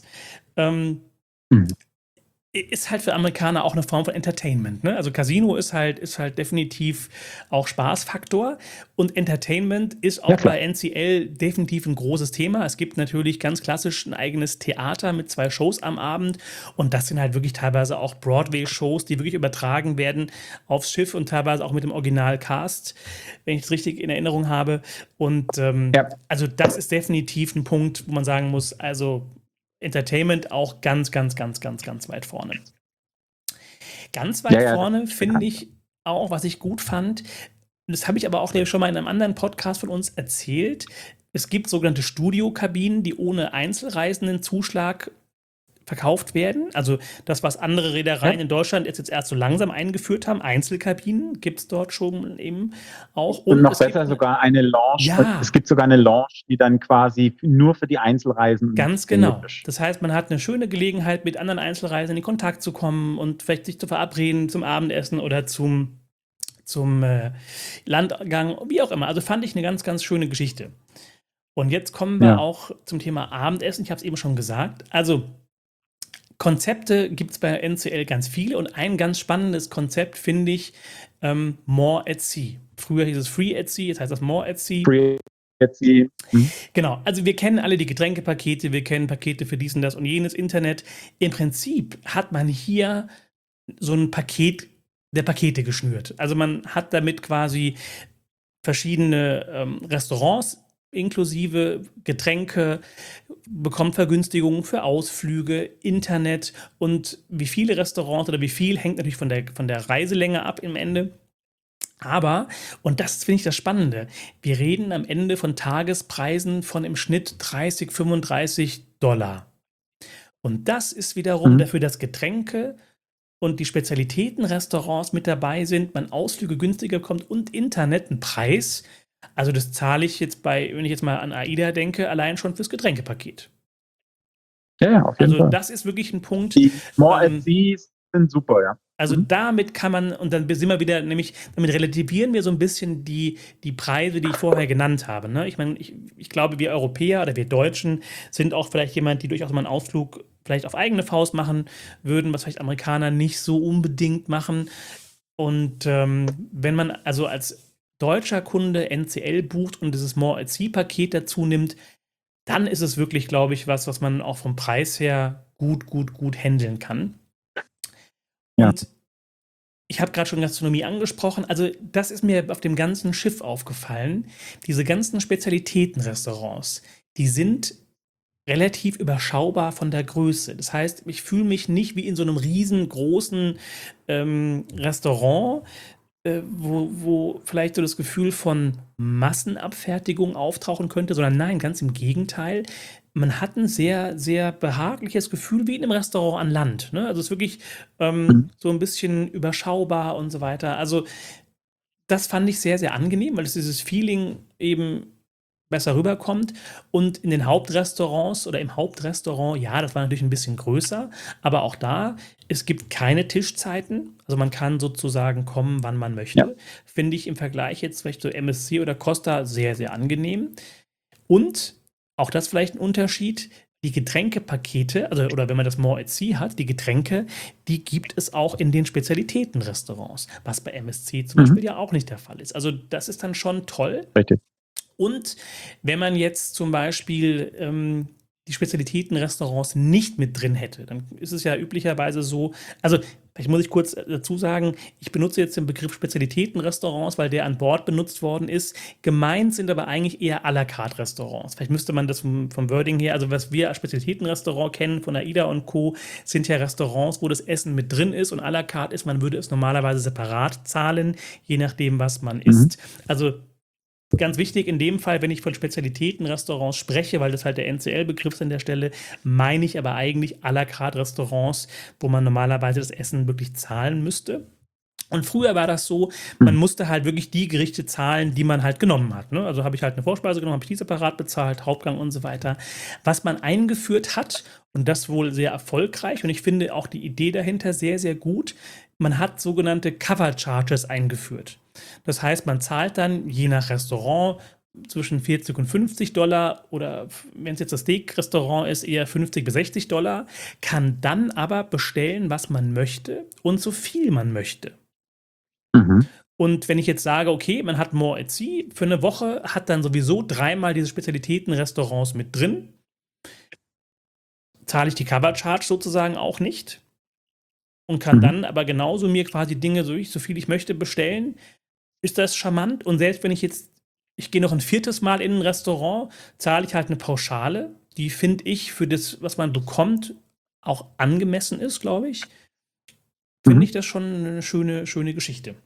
Ist halt für Amerikaner auch eine Form von Entertainment. Ne? Also Casino ist halt definitiv auch Spaßfaktor und Entertainment ist auch bei NCL definitiv ein großes Thema. Es gibt natürlich ganz klassisch ein eigenes Theater mit 2 Shows am Abend und das sind halt wirklich teilweise auch Broadway-Shows, die wirklich übertragen werden aufs Schiff und teilweise auch mit dem Originalcast, wenn ich es richtig in Erinnerung habe. Und also das ist definitiv ein Punkt, wo man sagen muss, also Entertainment auch ganz weit vorne. Ganz weit vorne finde ich auch, was ich gut fand, das habe ich aber auch schon mal in einem anderen Podcast von uns erzählt, es gibt sogenannte Studiokabinen, die ohne Einzelreisendenzuschlag verkauft werden. Also das, was andere Reedereien in Deutschland jetzt erst so langsam eingeführt haben. Einzelkabinen gibt es dort schon eben auch. Und noch besser sogar eine Lounge. Ja. Es gibt sogar eine Lounge, die dann quasi nur für die Einzelreisen. Ganz genau. Das heißt, man hat eine schöne Gelegenheit, mit anderen Einzelreisenden in Kontakt zu kommen und vielleicht sich zu verabreden zum Abendessen oder zum Landgang, wie auch immer. Also fand ich eine ganz schöne Geschichte. Und jetzt kommen wir auch zum Thema Abendessen. Ich habe es eben schon gesagt. Also Konzepte gibt es bei NCL ganz viele und ein ganz spannendes Konzept finde ich More at Sea. Früher hieß es Free at Sea, jetzt heißt das More at Sea. Free at Sea. Genau, also wir kennen alle die Getränkepakete, wir kennen Pakete für dies und das und jenes Internet. Im Prinzip hat man hier so ein Paket der Pakete geschnürt. Also man hat damit quasi verschiedene Restaurants inklusive Getränke, bekommt Vergünstigungen für Ausflüge, Internet und wie viele Restaurants oder wie viel hängt natürlich von der Reiselänge ab im Ende. Aber, und das finde ich das Spannende, wir reden am Ende von Tagespreisen von im Schnitt 30, 35 Dollar. Und das ist wiederum dafür, dass Getränke und die Spezialitätenrestaurants mit dabei sind, man Ausflüge günstiger bekommt und Internet, ein Preis. Also das zahle ich jetzt wenn ich jetzt mal an AIDA denke, allein schon fürs Getränkepaket. Ja, auf jeden Fall. Also das ist wirklich ein Punkt. Die More at Sea sind super, ja. Also damit kann man, und dann sind wir wieder, nämlich, damit relativieren wir so ein bisschen die Preise, die ich vorher genannt habe. Ne? Ich meine, ich glaube, wir Europäer oder wir Deutschen sind auch vielleicht jemand, die durchaus mal einen Ausflug vielleicht auf eigene Faust machen würden, was vielleicht Amerikaner nicht so unbedingt machen. Und wenn man also als deutscher Kunde NCL bucht und dieses More at Sea Paket dazu nimmt, dann ist es wirklich, glaube ich, was man auch vom Preis her gut handeln kann. Ja. Und ich habe gerade schon Gastronomie angesprochen. Also, das ist mir auf dem ganzen Schiff aufgefallen. Diese ganzen Spezialitätenrestaurants, die sind relativ überschaubar von der Größe. Das heißt, ich fühle mich nicht wie in so einem riesengroßen Restaurant, wo vielleicht so das Gefühl von Massenabfertigung auftauchen könnte, sondern nein, ganz im Gegenteil. Man hat ein sehr, sehr behagliches Gefühl wie in einem Restaurant an Land. Ne? Also es ist wirklich so ein bisschen überschaubar und so weiter. Also das fand ich sehr, sehr angenehm, weil es dieses Feeling eben besser rüberkommt. Und in den Hauptrestaurants oder im Hauptrestaurant, ja, das war natürlich ein bisschen größer, aber auch da, es gibt keine Tischzeiten. Also man kann sozusagen kommen, wann man möchte. Ja. Finde ich im Vergleich jetzt vielleicht zu MSC oder Costa sehr, sehr angenehm. Und auch das vielleicht ein Unterschied. Die Getränkepakete, also oder wenn man das More at Sea hat, die Getränke, die gibt es auch in den Spezialitätenrestaurants, was bei MSC zum Beispiel ja auch nicht der Fall ist. Also das ist dann schon toll. Richtig. Und wenn man jetzt zum Beispiel die Spezialitätenrestaurants nicht mit drin hätte, dann ist es ja üblicherweise so, also vielleicht muss ich kurz dazu sagen, ich benutze jetzt den Begriff Spezialitätenrestaurants, weil der an Bord benutzt worden ist. Gemeint sind aber eigentlich eher à la carte Restaurants. Vielleicht müsste man das vom Wording her, also was wir als Spezialitätenrestaurant kennen von AIDA und Co., sind ja Restaurants, wo das Essen mit drin ist und à la carte ist, man würde es normalerweise separat zahlen, je nachdem, was man isst. Also ganz wichtig in dem Fall, wenn ich von Spezialitätenrestaurants spreche, weil das halt der NCL-Begriff ist an der Stelle, meine ich aber eigentlich à la carte Restaurants, wo man normalerweise das Essen wirklich zahlen müsste. Und früher war das so, man musste halt wirklich die Gerichte zahlen, die man halt genommen hat. Ne? Also habe ich halt eine Vorspeise genommen, habe ich die separat bezahlt, Hauptgang und so weiter. Was man eingeführt hat, und das wohl sehr erfolgreich, und ich finde auch die Idee dahinter sehr, sehr gut, man hat sogenannte Cover Charges eingeführt. Das heißt, man zahlt dann je nach Restaurant zwischen 40 und $50 oder wenn es jetzt das Steak-Restaurant ist, eher 50 bis $60, kann dann aber bestellen, was man möchte und so viel man möchte. Und wenn ich jetzt sage, okay, man hat More at Sea für eine Woche, hat dann sowieso 3-mal diese Spezialitätenrestaurants mit drin, zahle ich die Cover Charge sozusagen auch nicht und kann dann aber genauso mir quasi Dinge, so viel ich möchte, bestellen. Ist das charmant? Und selbst wenn ich gehe noch ein 4. Mal in ein Restaurant, zahle ich halt eine Pauschale, die finde ich für das, was man bekommt, auch angemessen ist, glaube ich. Finde ich das schon eine schöne, schöne Geschichte.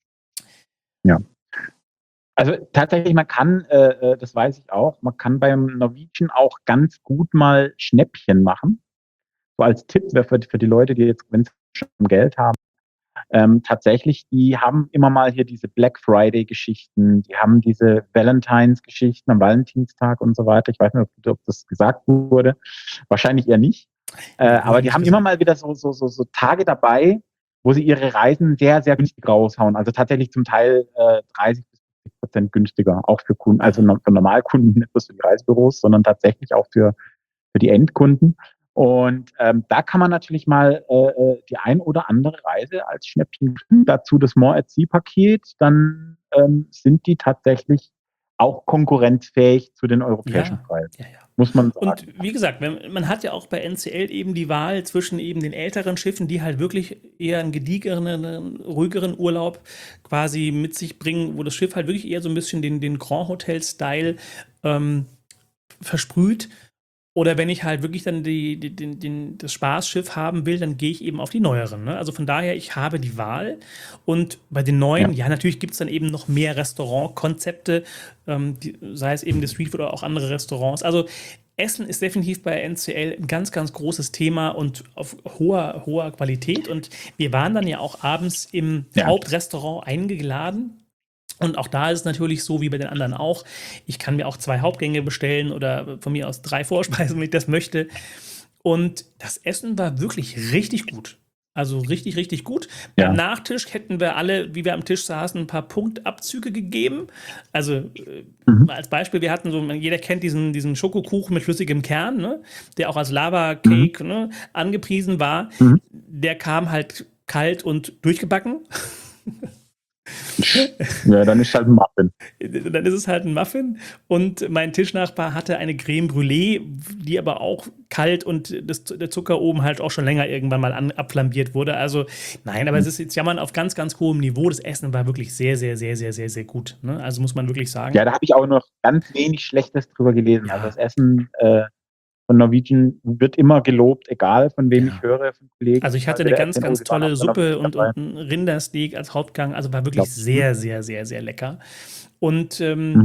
Ja. Also tatsächlich, man kann, das weiß ich auch, man kann beim Norwegian auch ganz gut mal Schnäppchen machen. So als Tipp für die Leute, die jetzt, wenn sie schon Geld haben, tatsächlich, die haben immer mal hier diese Black Friday-Geschichten, die haben diese Valentines-Geschichten am Valentinstag und so weiter. Ich weiß nicht, ob das gesagt wurde. Wahrscheinlich eher nicht. Aber die haben immer mal wieder so Tage dabei, wo sie ihre Reisen sehr, sehr günstig raushauen. Also tatsächlich zum Teil 30 bis 50% günstiger, auch für Kunden, also für Normalkunden, nicht bloß für die Reisebüros, sondern tatsächlich auch für die Endkunden. Und da kann man natürlich mal die ein oder andere Reise als Schnäppchen kriegen. Dazu das More at Sea Paket, dann sind die tatsächlich auch konkurrenzfähig zu den europäischen Preisen. Ja. Muss man sagen. Und wie gesagt, man hat ja auch bei NCL eben die Wahl zwischen eben den älteren Schiffen, die halt wirklich eher einen gediegenen, ruhigeren Urlaub quasi mit sich bringen, wo das Schiff halt wirklich eher so ein bisschen den Grand Hotel-Style versprüht. Oder wenn ich halt wirklich dann das Spaßschiff haben will, dann gehe ich eben auf die neueren. Ne? Also von daher, ich habe die Wahl. Und bei den neuen, ja natürlich gibt es dann eben noch mehr Restaurantkonzepte, sei es eben das Streetfood oder auch andere Restaurants. Also Essen ist definitiv bei NCL ein ganz, ganz großes Thema und auf hoher Qualität. Und wir waren dann ja auch abends im Hauptrestaurant eingeladen. Und auch da ist es natürlich so, wie bei den anderen auch. Ich kann mir auch 2 Hauptgänge bestellen oder von mir aus 3 Vorspeisen, wenn ich das möchte. Und das Essen war wirklich richtig gut. Also richtig, richtig gut. Ja. Beim Nachtisch hätten wir alle, wie wir am Tisch saßen, ein paar Punktabzüge gegeben. Also als Beispiel, wir hatten so, jeder kennt diesen Schokokuchen mit flüssigem Kern, ne, der auch als Lava-Cake angepriesen war. Der kam halt kalt und durchgebacken. Ja, dann ist halt ein Muffin. Dann ist es halt ein Muffin und mein Tischnachbar hatte eine Creme Brûlée, die aber auch kalt und der Zucker oben halt auch schon länger irgendwann mal abflambiert wurde. Also nein, aber es ist jetzt Jammern auf ganz, ganz hohem Niveau. Das Essen war wirklich sehr, sehr, sehr, sehr, sehr, sehr gut. Ne? Also muss man wirklich sagen. Ja, da habe ich auch noch ganz wenig Schlechtes drüber gelesen. Ja. Also das Essen von Norwegian wird immer gelobt, egal von wem ich höre, von Kollegen. Also ich hatte eine ganz, ganz tolle Suppe und ein Rindersteak als Hauptgang. Also war wirklich sehr, sehr, sehr, sehr lecker. Und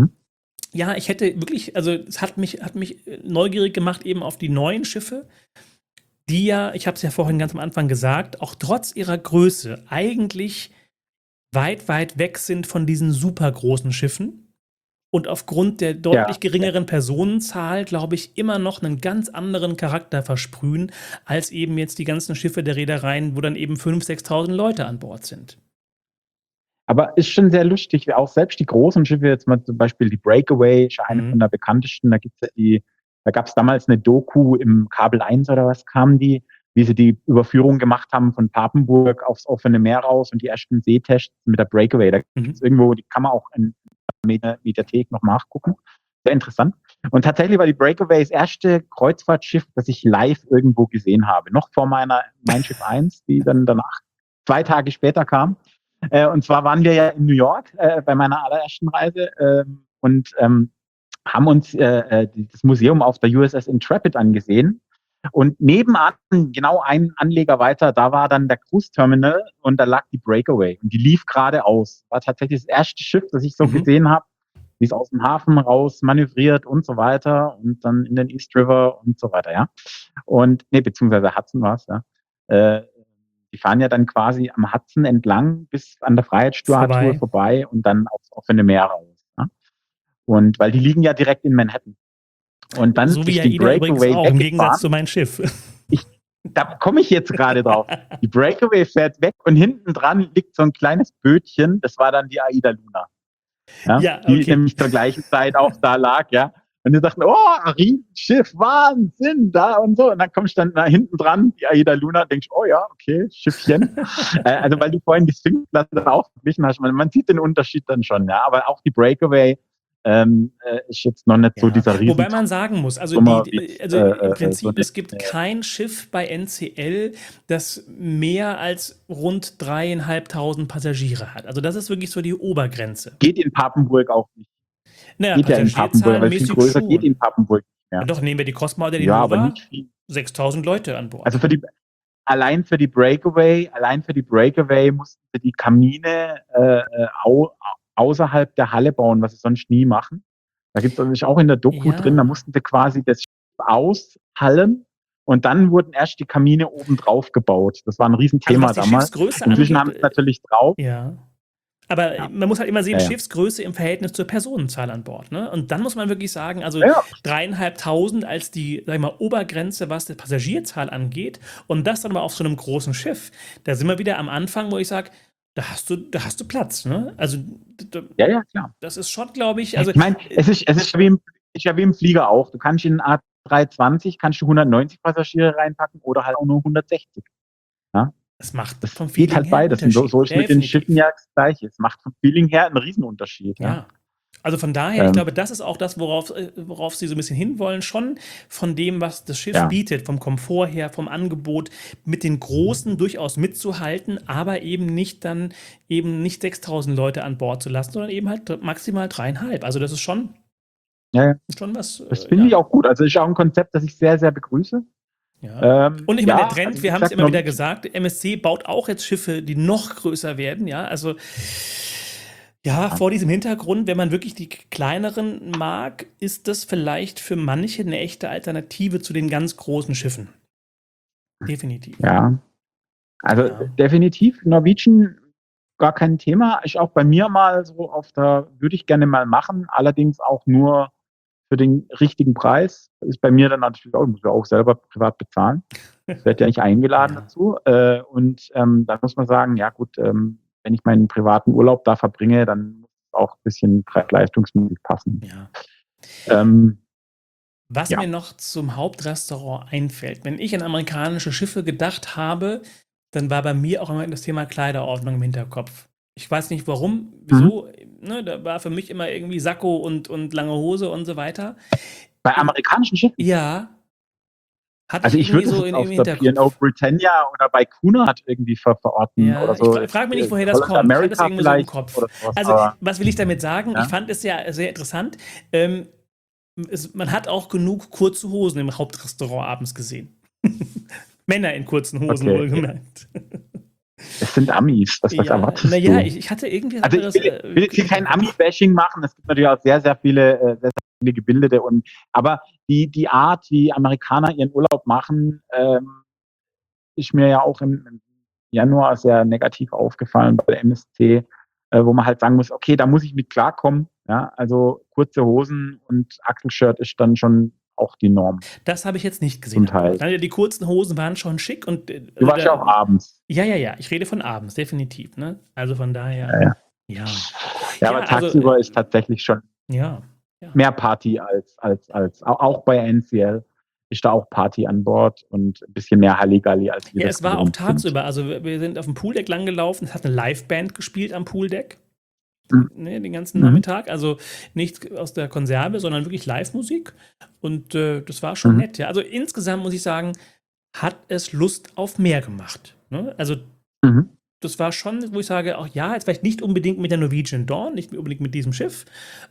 ja, ich hätte wirklich, also es hat mich neugierig gemacht eben auf die neuen Schiffe, die ja, ich habe es ja vorhin ganz am Anfang gesagt, auch trotz ihrer Größe eigentlich weit, weit weg sind von diesen super großen Schiffen. Und aufgrund der deutlich geringeren Personenzahl, glaube ich, immer noch einen ganz anderen Charakter versprühen, als eben jetzt die ganzen Schiffe der Reedereien, wo dann eben 5.000, 6.000 Leute an Bord sind. Aber ist schon sehr lustig, wie auch selbst die großen Schiffe, jetzt mal zum Beispiel die Breakaway, ist eine von der bekanntesten, da gab es damals eine Doku im Kabel 1 oder was kamen die, wie sie die Überführung gemacht haben von Papenburg aufs offene Meer raus und die ersten Seetests mit der Breakaway. Da gibt's irgendwo, die kann man auch in Mediathek noch nachgucken. Sehr interessant. Und tatsächlich war die Breakaway das erste Kreuzfahrtschiff, das ich live irgendwo gesehen habe. Noch vor Mein Schiff 1, die dann danach 2 Tage später kam. Und zwar waren wir ja in New York bei meiner allerersten Reise und haben uns das Museum auf der USS Intrepid angesehen. Und nebenan, genau einen Anleger weiter, da war dann der Cruise Terminal und da lag die Breakaway und die lief geradeaus. War tatsächlich das erste Schiff, das ich so gesehen habe, wie es aus dem Hafen raus manövriert und so weiter und dann in den East River und so weiter, ja. Und, beziehungsweise Hudson war es, ja. Die fahren ja dann quasi am Hudson entlang bis an der Freiheitsstatue vorbei und dann aufs offene Meer raus. Ja? Und weil die liegen ja direkt in Manhattan. Und dann so wie ist die Breakaway auch, im Gegensatz zu meinem Schiff. Da komme ich jetzt gerade drauf. Die Breakaway fährt weg und hinten dran liegt so ein kleines Bötchen, das war dann die Aida Luna. Ja, okay. Die nämlich zur gleichen Zeit auch da lag, ja. Und die dachten, oh, Riesenschiff, Wahnsinn, da und so. Und dann kommst du dann da hinten dran, die Aida Luna, denkst, oh ja, okay, Schiffchen. Also weil du vorhin die Sphinx-Klasse dann auch verglichen hast, man sieht den Unterschied dann schon, ja. Aber auch die Breakaway ist jetzt noch nicht so dieser Riesen. Wobei man sagen muss, also im Prinzip, es gibt kein Schiff bei NCL, das mehr als rund 3.500 Passagiere hat. Also das ist wirklich so die Obergrenze. Geht in Papenburg auch nicht. Naja, geht ja in Papenburg, weil viel größer geht in Papenburg nicht mehr. Ja, doch, nehmen wir die Cosma oder die Nova, aber nicht viel. 6.000 Leute an Bord. Also allein für die Breakaway mussten wir die Kamine außerhalb der Halle bauen, was sie sonst nie machen. Da gibt es natürlich auch in der Doku drin, da mussten sie quasi das Schiff aushallen und dann wurden erst die Kamine oben drauf gebaut. Das war ein Riesenthema also damals. Inzwischen haben sie es natürlich drauf. Ja. Aber man muss halt immer sehen, Schiffsgröße im Verhältnis zur Personenzahl an Bord. Ne? Und dann muss man wirklich sagen, also 3.500 als die, sag ich mal, Obergrenze, was die Passagierzahl angeht. Und das dann mal auf so einem großen Schiff. Da sind wir wieder am Anfang, wo ich sage, da hast du Platz. Ne? Also, ja, klar. Das ist schon, glaube ich. Also, ich meine, es ist ja wie im Flieger auch. Du kannst in einen A320 kannst du 190 Passagiere reinpacken oder halt auch nur 160. Ja? Das macht vom Feeling geht halt beides. Und so ist mit den Schiffen ja das Gleiche. Es macht vom Feeling her einen Riesenunterschied. Ja. Also von daher, ich glaube, das ist auch das, worauf sie so ein bisschen hinwollen, schon von dem, was das Schiff bietet, vom Komfort her, vom Angebot, mit den Großen durchaus mitzuhalten, aber eben nicht 6.000 Leute an Bord zu lassen, sondern eben halt maximal 3.500. Also das ist schon, schon was. Das finde ich auch gut. Also ist auch ein Konzept, das ich sehr, sehr begrüße. Ja. Und ich meine, der Trend, wir haben es immer wieder gesagt, MSC baut auch jetzt Schiffe, die noch größer werden, ja, also vor diesem Hintergrund, wenn man wirklich die kleineren mag, ist das vielleicht für manche eine echte Alternative zu den ganz großen Schiffen. Definitiv. Ja, also definitiv. Norwegian, gar kein Thema. Ist auch bei mir mal so würde ich gerne mal machen, allerdings auch nur für den richtigen Preis. Das ist bei mir dann natürlich auch, muss man auch selber privat bezahlen. Ich werde ja nicht eingeladen dazu. Und da muss man sagen, ja gut, wenn ich meinen privaten Urlaub da verbringe, dann muss es auch ein bisschen preis-leistungsmäßig passen. Ja. Was mir noch zum Hauptrestaurant einfällt, wenn ich an amerikanische Schiffe gedacht habe, dann war bei mir auch immer das Thema Kleiderordnung im Hinterkopf. Ich weiß nicht warum, wieso. Ne, da war für mich immer irgendwie Sakko und lange Hose und so weiter. Bei amerikanischen Schiffen? Ja. Hatte Also ich ich irgendwie würde es so jetzt im auf der P&O Hinterkopf. Britannia oder bei Cunard irgendwie verorten Ja, oder so. ich frage mich nicht, woher das Holland kommt. Ich hatte das America irgendwo so im vielleicht Kopf. oder sowas. Also, Aber, was will ich damit sagen? Ich ja. fand es ja sehr interessant. Man hat auch genug kurze Hosen im Hauptrestaurant abends gesehen. Männer in kurzen Hosen, Okay. wohlgemerkt. Es sind Amis, was Ja, erwartest naja, du? ich hatte irgendwie was Also anderes. ich will jetzt hier kein Ami-Bashing machen. Es gibt natürlich auch sehr, sehr viele Gebildete. Aber die Art, wie Amerikaner ihren Urlaub machen, ist mir ja auch im Januar sehr negativ aufgefallen bei der MSC, wo man halt sagen muss, okay, da muss ich mit klarkommen. Ja, also kurze Hosen und Achselshirt ist dann schon auch die Norm. Das habe ich jetzt nicht gesehen. Zum Teil. Die kurzen Hosen waren schon schick. Und, Du warst ja auch abends. Ja. Ich rede von abends, definitiv. Ne? Also von daher. Ja. Ja, aber tagsüber ist tatsächlich schon Ja. mehr Party als auch bei NCL ist da auch Party an Bord und ein bisschen mehr Halligalli als wir. Ja, es war auch tagsüber. Also wir sind auf dem Pooldeck langgelaufen. Es hat eine Liveband gespielt am Pooldeck. Ne, den ganzen Nachmittag. Also nichts aus der Konserve, sondern wirklich Live-Musik. Und das war schon nett. Ja. Also insgesamt muss ich sagen, hat es Lust auf mehr gemacht. Ne? Also das war schon, wo ich sage, auch ja, jetzt vielleicht nicht unbedingt mit der Norwegian Dawn, nicht unbedingt mit diesem Schiff.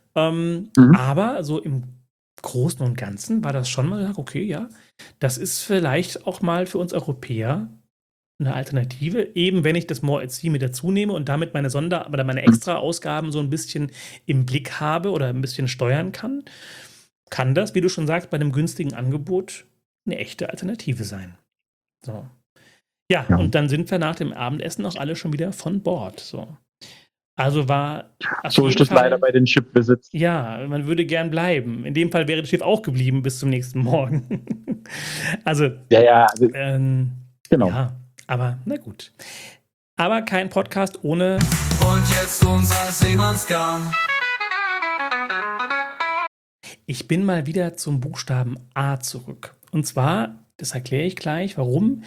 Aber so im Großen und Ganzen war das schon mal, okay, ja, das ist vielleicht auch mal für uns Europäer eine Alternative, eben wenn ich das More at Sea mit dazu nehme und damit meine oder meine Extra-Ausgaben so ein bisschen im Blick habe oder ein bisschen steuern kann das, wie du schon sagst, bei einem günstigen Angebot eine echte Alternative sein. So. Ja, und dann sind wir nach dem Abendessen auch alle schon wieder von Bord. So. Also war. So ist das leider bei den Ship-Visits. Ja, man würde gern bleiben. In dem Fall wäre das Schiff auch geblieben bis zum nächsten Morgen. Also. Ja, genau. Ja, aber na gut. Aber kein Podcast ohne. Und jetzt unser Seemannsgarn. Ich bin mal wieder zum Buchstaben A zurück. Und zwar, das erkläre ich gleich, warum.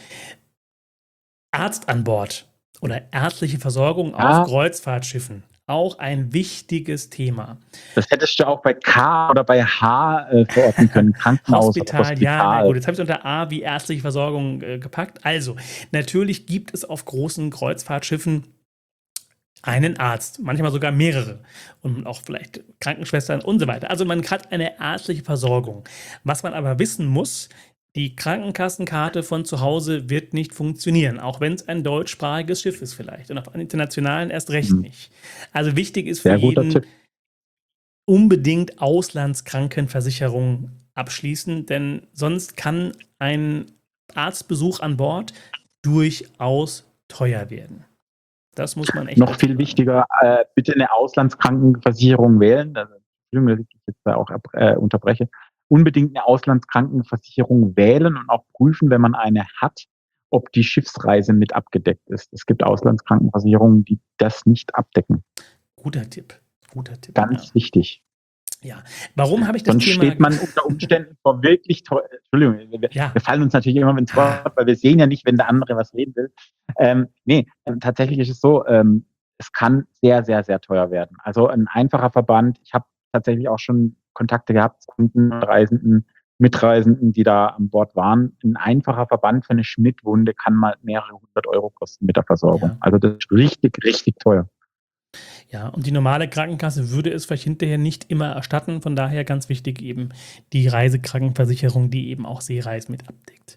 Arzt an Bord oder ärztliche Versorgung auf Kreuzfahrtschiffen. Auch ein wichtiges Thema. Das hättest du auch bei K oder bei H verorten können. Krankenhaus, Hospital. Ja, na gut, jetzt habe ich es unter A wie ärztliche Versorgung gepackt. Also, natürlich gibt es auf großen Kreuzfahrtschiffen einen Arzt, manchmal sogar mehrere und auch vielleicht Krankenschwestern und so weiter. Also man hat eine ärztliche Versorgung. Was man aber wissen muss, die Krankenkassenkarte von zu Hause wird nicht funktionieren, auch wenn es ein deutschsprachiges Schiff ist vielleicht und auf einem internationalen erst recht nicht. Also wichtig ist für jeden unbedingt Auslandskrankenversicherung abschließen, denn sonst kann ein Arztbesuch an Bord durchaus teuer werden. Das muss man echt. Noch viel wichtiger, bitte eine Auslandskrankenversicherung wählen. Also, Entschuldigung, dass ich jetzt da auch unterbreche. Unbedingt eine Auslandskrankenversicherung wählen und auch prüfen, wenn man eine hat, ob die Schiffsreise mit abgedeckt ist. Es gibt Auslandskrankenversicherungen, die das nicht abdecken. Guter Tipp. Ganz wichtig. Ja, warum habe ich das Sonst Thema... steht man unter Umständen vor wirklich teuer. Entschuldigung, wir fallen uns natürlich immer ins Wort, weil wir sehen ja nicht, wenn der andere was reden will. Tatsächlich ist es so, es kann sehr, sehr, sehr teuer werden. Also ein einfacher Verband, ich habe tatsächlich auch schon Kontakte gehabt zu Reisenden, Mitreisenden, die da an Bord waren. Ein einfacher Verband für eine Schnittwunde kann mal mehrere 100 Euro kosten mit der Versorgung. Ja. Also das ist richtig, richtig teuer. Ja, und die normale Krankenkasse würde es vielleicht hinterher nicht immer erstatten. Von daher ganz wichtig eben die Reisekrankenversicherung, die eben auch Seereisen mit abdeckt.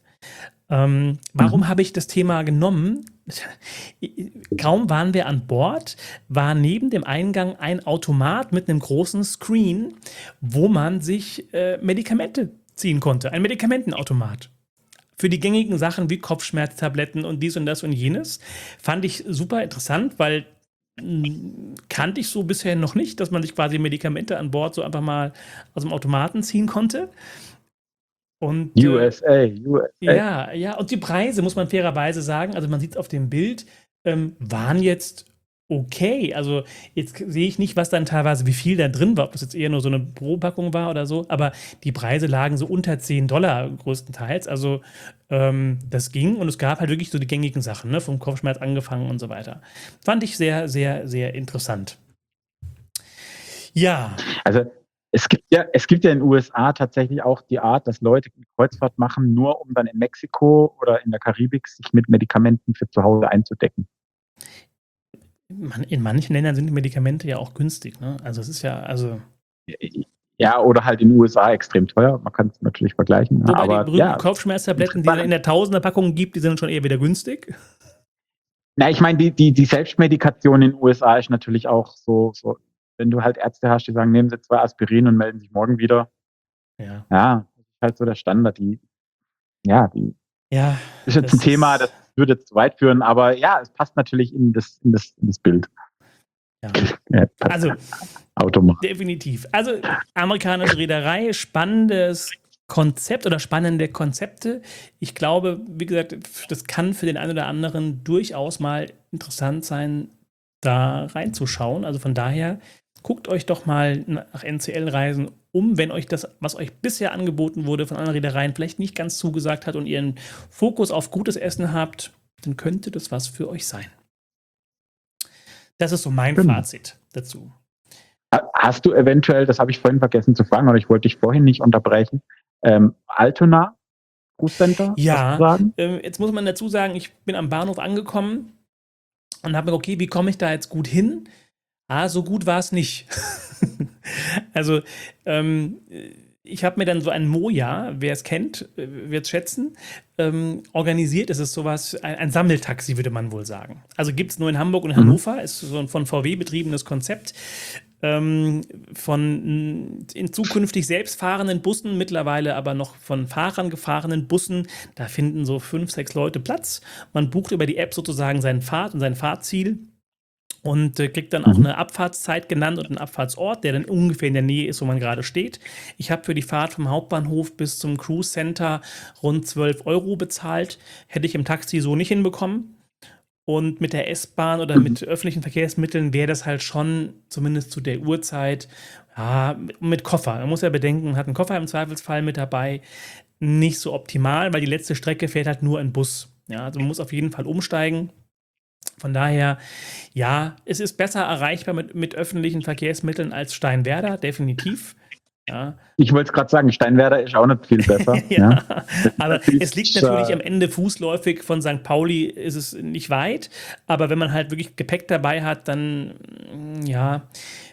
Warum habe ich das Thema genommen? Kaum waren wir an Bord, war neben dem Eingang ein Automat mit einem großen Screen, wo man sich Medikamente ziehen konnte. Ein Medikamentenautomat. Für die gängigen Sachen wie Kopfschmerztabletten und dies und das und jenes. Fand ich super interessant, weil kannte ich so bisher noch nicht, dass man sich quasi Medikamente an Bord so einfach mal aus dem Automaten ziehen konnte. Und, USA. Ja, und die Preise, muss man fairerweise sagen, also man sieht es auf dem Bild, waren jetzt okay. Also jetzt sehe ich nicht, was dann teilweise, wie viel da drin war, ob das jetzt eher nur so eine Propackung war oder so, aber die Preise lagen so unter $10 größtenteils. Also das ging und es gab halt wirklich so die gängigen Sachen, ne? Vom Kopfschmerz angefangen und so weiter. Fand ich sehr, sehr, sehr interessant. Ja, Also es gibt ja in den USA tatsächlich auch die Art, dass Leute eine Kreuzfahrt machen, nur um dann in Mexiko oder in der Karibik sich mit Medikamenten für zu Hause einzudecken. in manchen Ländern sind die Medikamente ja auch günstig, ne? Also es ist ja, also Ja, oder halt in den USA extrem teuer. Man kann es natürlich vergleichen. wobei die Aber berühmten ja, Kopfschmerztabletten, die es in der Tausender-Packung gibt, die sind schon eher wieder günstig. na, ich meine, die Selbstmedikation in den USA ist natürlich auch so, wenn du halt Ärzte hast, die sagen, nehmen Sie 2 Aspirin und melden sich morgen wieder. Ja. Ja, das ist halt so der Standard. Die Ja, ist jetzt ein Thema, das würde jetzt zu weit führen, aber ja, es passt natürlich in das Bild. ja. Ja, Also Automat. definitiv. Also amerikanische Reederei, spannendes Konzept oder spannende Konzepte. Ich glaube, wie gesagt, das kann für den einen oder anderen durchaus mal interessant sein, da reinzuschauen. Also von daher, guckt euch doch mal nach NCL-Reisen um, wenn euch das, was euch bisher angeboten wurde von anderen Reedereien, vielleicht nicht ganz zugesagt hat und ihr einen Fokus auf gutes Essen habt, dann könnte das was für euch sein. Das ist so mein Fazit dazu. Hast du eventuell, das habe ich vorhin vergessen zu fragen, oder ich wollte dich vorhin nicht unterbrechen, Altona Cruise Center? Ja, jetzt muss man dazu sagen, ich bin am Bahnhof angekommen und habe mir gedacht, okay, wie komme ich da jetzt gut hin? So gut war es nicht. Also, ich habe mir dann so ein Moja, wer es kennt, wird es schätzen, organisiert. Es ist sowas, ein Sammeltaxi, würde man wohl sagen. Also gibt es nur in Hamburg und in Hannover, ist so ein von VW betriebenes Konzept. Von in zukünftig selbstfahrenden Bussen, mittlerweile aber noch von Fahrern gefahrenen Bussen. Da finden so 5, 6 Leute Platz. Man bucht über die App sozusagen seinen Fahrt und sein Fahrziel und kriegt dann auch eine Abfahrtszeit genannt und einen Abfahrtsort, der dann ungefähr in der Nähe ist, wo man gerade steht. Ich habe für die Fahrt vom Hauptbahnhof bis zum Cruise Center rund 12 € bezahlt. Hätte ich im Taxi so nicht hinbekommen. Und mit der S-Bahn oder mit öffentlichen Verkehrsmitteln wäre das halt schon, zumindest zu der Uhrzeit, ja, mit Koffer. Man muss ja bedenken, man hat einen Koffer im Zweifelsfall mit dabei. Nicht so optimal, weil die letzte Strecke fährt halt nur ein Bus. Ja, also man muss auf jeden Fall umsteigen. Von daher, ja, es ist besser erreichbar mit öffentlichen Verkehrsmitteln als Steinwerder, definitiv. Ja. Ich wollte es gerade sagen, Steinwerder ist auch nicht viel besser. Ja, aber es liegt natürlich am Ende fußläufig von St. Pauli, ist es nicht weit. Aber wenn man halt wirklich Gepäck dabei hat, dann, ja,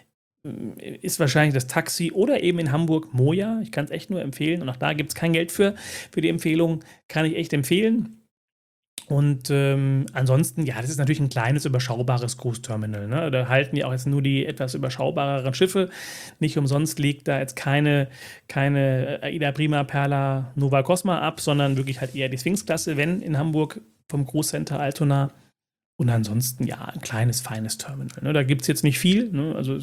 ist wahrscheinlich das Taxi oder eben in Hamburg Moja. Ich kann es echt nur empfehlen. Und auch da gibt es kein Geld für die Empfehlung. Kann ich echt empfehlen. Und ansonsten, ja, das ist natürlich ein kleines, überschaubares Cruise-Terminal. Ne? Da halten ja auch jetzt nur die etwas überschaubareren Schiffe. Nicht umsonst legt da jetzt keine Aida Prima, Perla, Nova Cosma ab, sondern wirklich halt eher die Sphinx-Klasse, wenn in Hamburg vom Cruise Center Altona. Und ansonsten, ja, ein kleines, feines Terminal. Ne? Da gibt es jetzt nicht viel. Ne? Also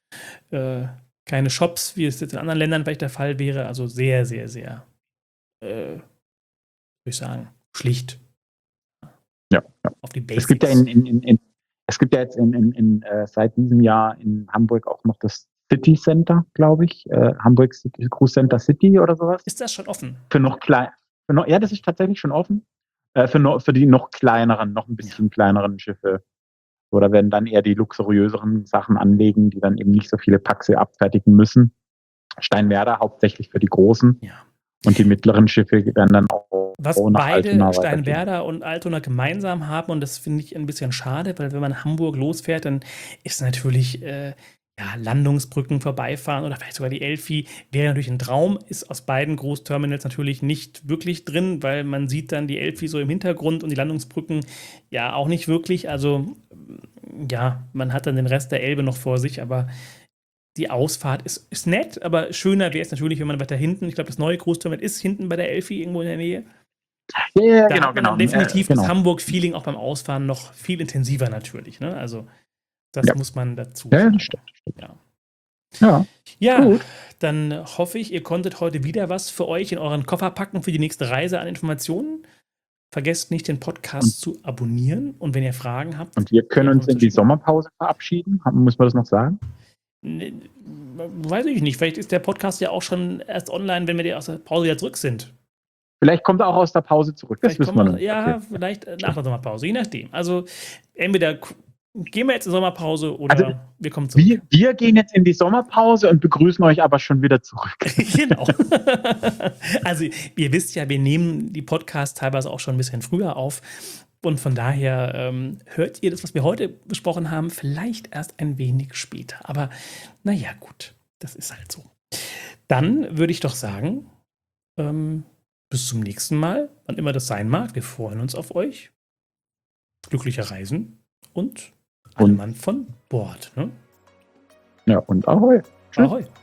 keine Shops, wie es jetzt in anderen Ländern vielleicht der Fall wäre. Also sehr, sehr, sehr, würde ich sagen, schlicht. Ja. Auf die Basics. Es gibt ja jetzt seit diesem Jahr in Hamburg auch noch das City Center, glaube ich. Hamburg Cruise Center City oder sowas. Ist das schon offen? Ja, das ist tatsächlich schon offen. Für die noch kleineren, noch ein bisschen kleineren Schiffe. Oder werden dann eher die luxuriöseren Sachen anlegen, die dann eben nicht so viele Paxe abfertigen müssen. Steinwerder hauptsächlich für die großen. Ja. Und die mittleren Schiffe werden dann auch was nach beide Altona Steinwerder und Altona gemeinsam haben, und das finde ich ein bisschen schade, weil wenn man Hamburg losfährt, dann ist natürlich Landungsbrücken vorbeifahren oder vielleicht sogar die Elfi wäre natürlich ein Traum, ist aus beiden Großterminals natürlich nicht wirklich drin, weil man sieht dann die Elfi so im Hintergrund und die Landungsbrücken ja auch nicht wirklich. Also ja, man hat dann den Rest der Elbe noch vor sich, aber die Ausfahrt ist nett, aber schöner wäre es natürlich, wenn man weiter hinten, ich glaube, das neue Großterminal ist hinten bei der Elfi irgendwo in der Nähe. Ja, Da genau, hat man dann definitiv genau. das Hamburg-Feeling auch beim Ausfahren noch viel intensiver natürlich. Ne? Also das muss man dazu Ja, sagen. das stimmt. Ja. Ja, Gut. dann hoffe ich, ihr konntet heute wieder was für euch in euren Koffer packen für die nächste Reise an Informationen. Vergesst nicht, den Podcast zu abonnieren. Und wenn ihr Fragen habt. Und wir können uns in die Sommerpause verabschieden. Muss man das noch sagen? Weiß ich nicht. Vielleicht ist der Podcast ja auch schon erst online, wenn wir aus der Pause wieder zurück sind. Vielleicht kommt er auch aus der Pause zurück. Das wissen wir noch. Ja, okay. Vielleicht nach der Sommerpause, je nachdem. Also entweder gehen wir jetzt in Pause oder wir kommen zurück. Wir gehen jetzt in die Sommerpause und begrüßen euch aber schon wieder zurück. Genau. Also ihr wisst ja, wir nehmen die Podcasts teilweise auch schon ein bisschen früher auf. Und von daher hört ihr das, was wir heute besprochen haben, vielleicht erst ein wenig später. Aber naja, gut, das ist halt so. Dann würde ich doch sagen, bis zum nächsten Mal, wann immer das sein mag. Wir freuen uns auf euch. Glückliche Reisen und alle Mann von Bord. Ne? Ja, und Ahoi. Ahoi.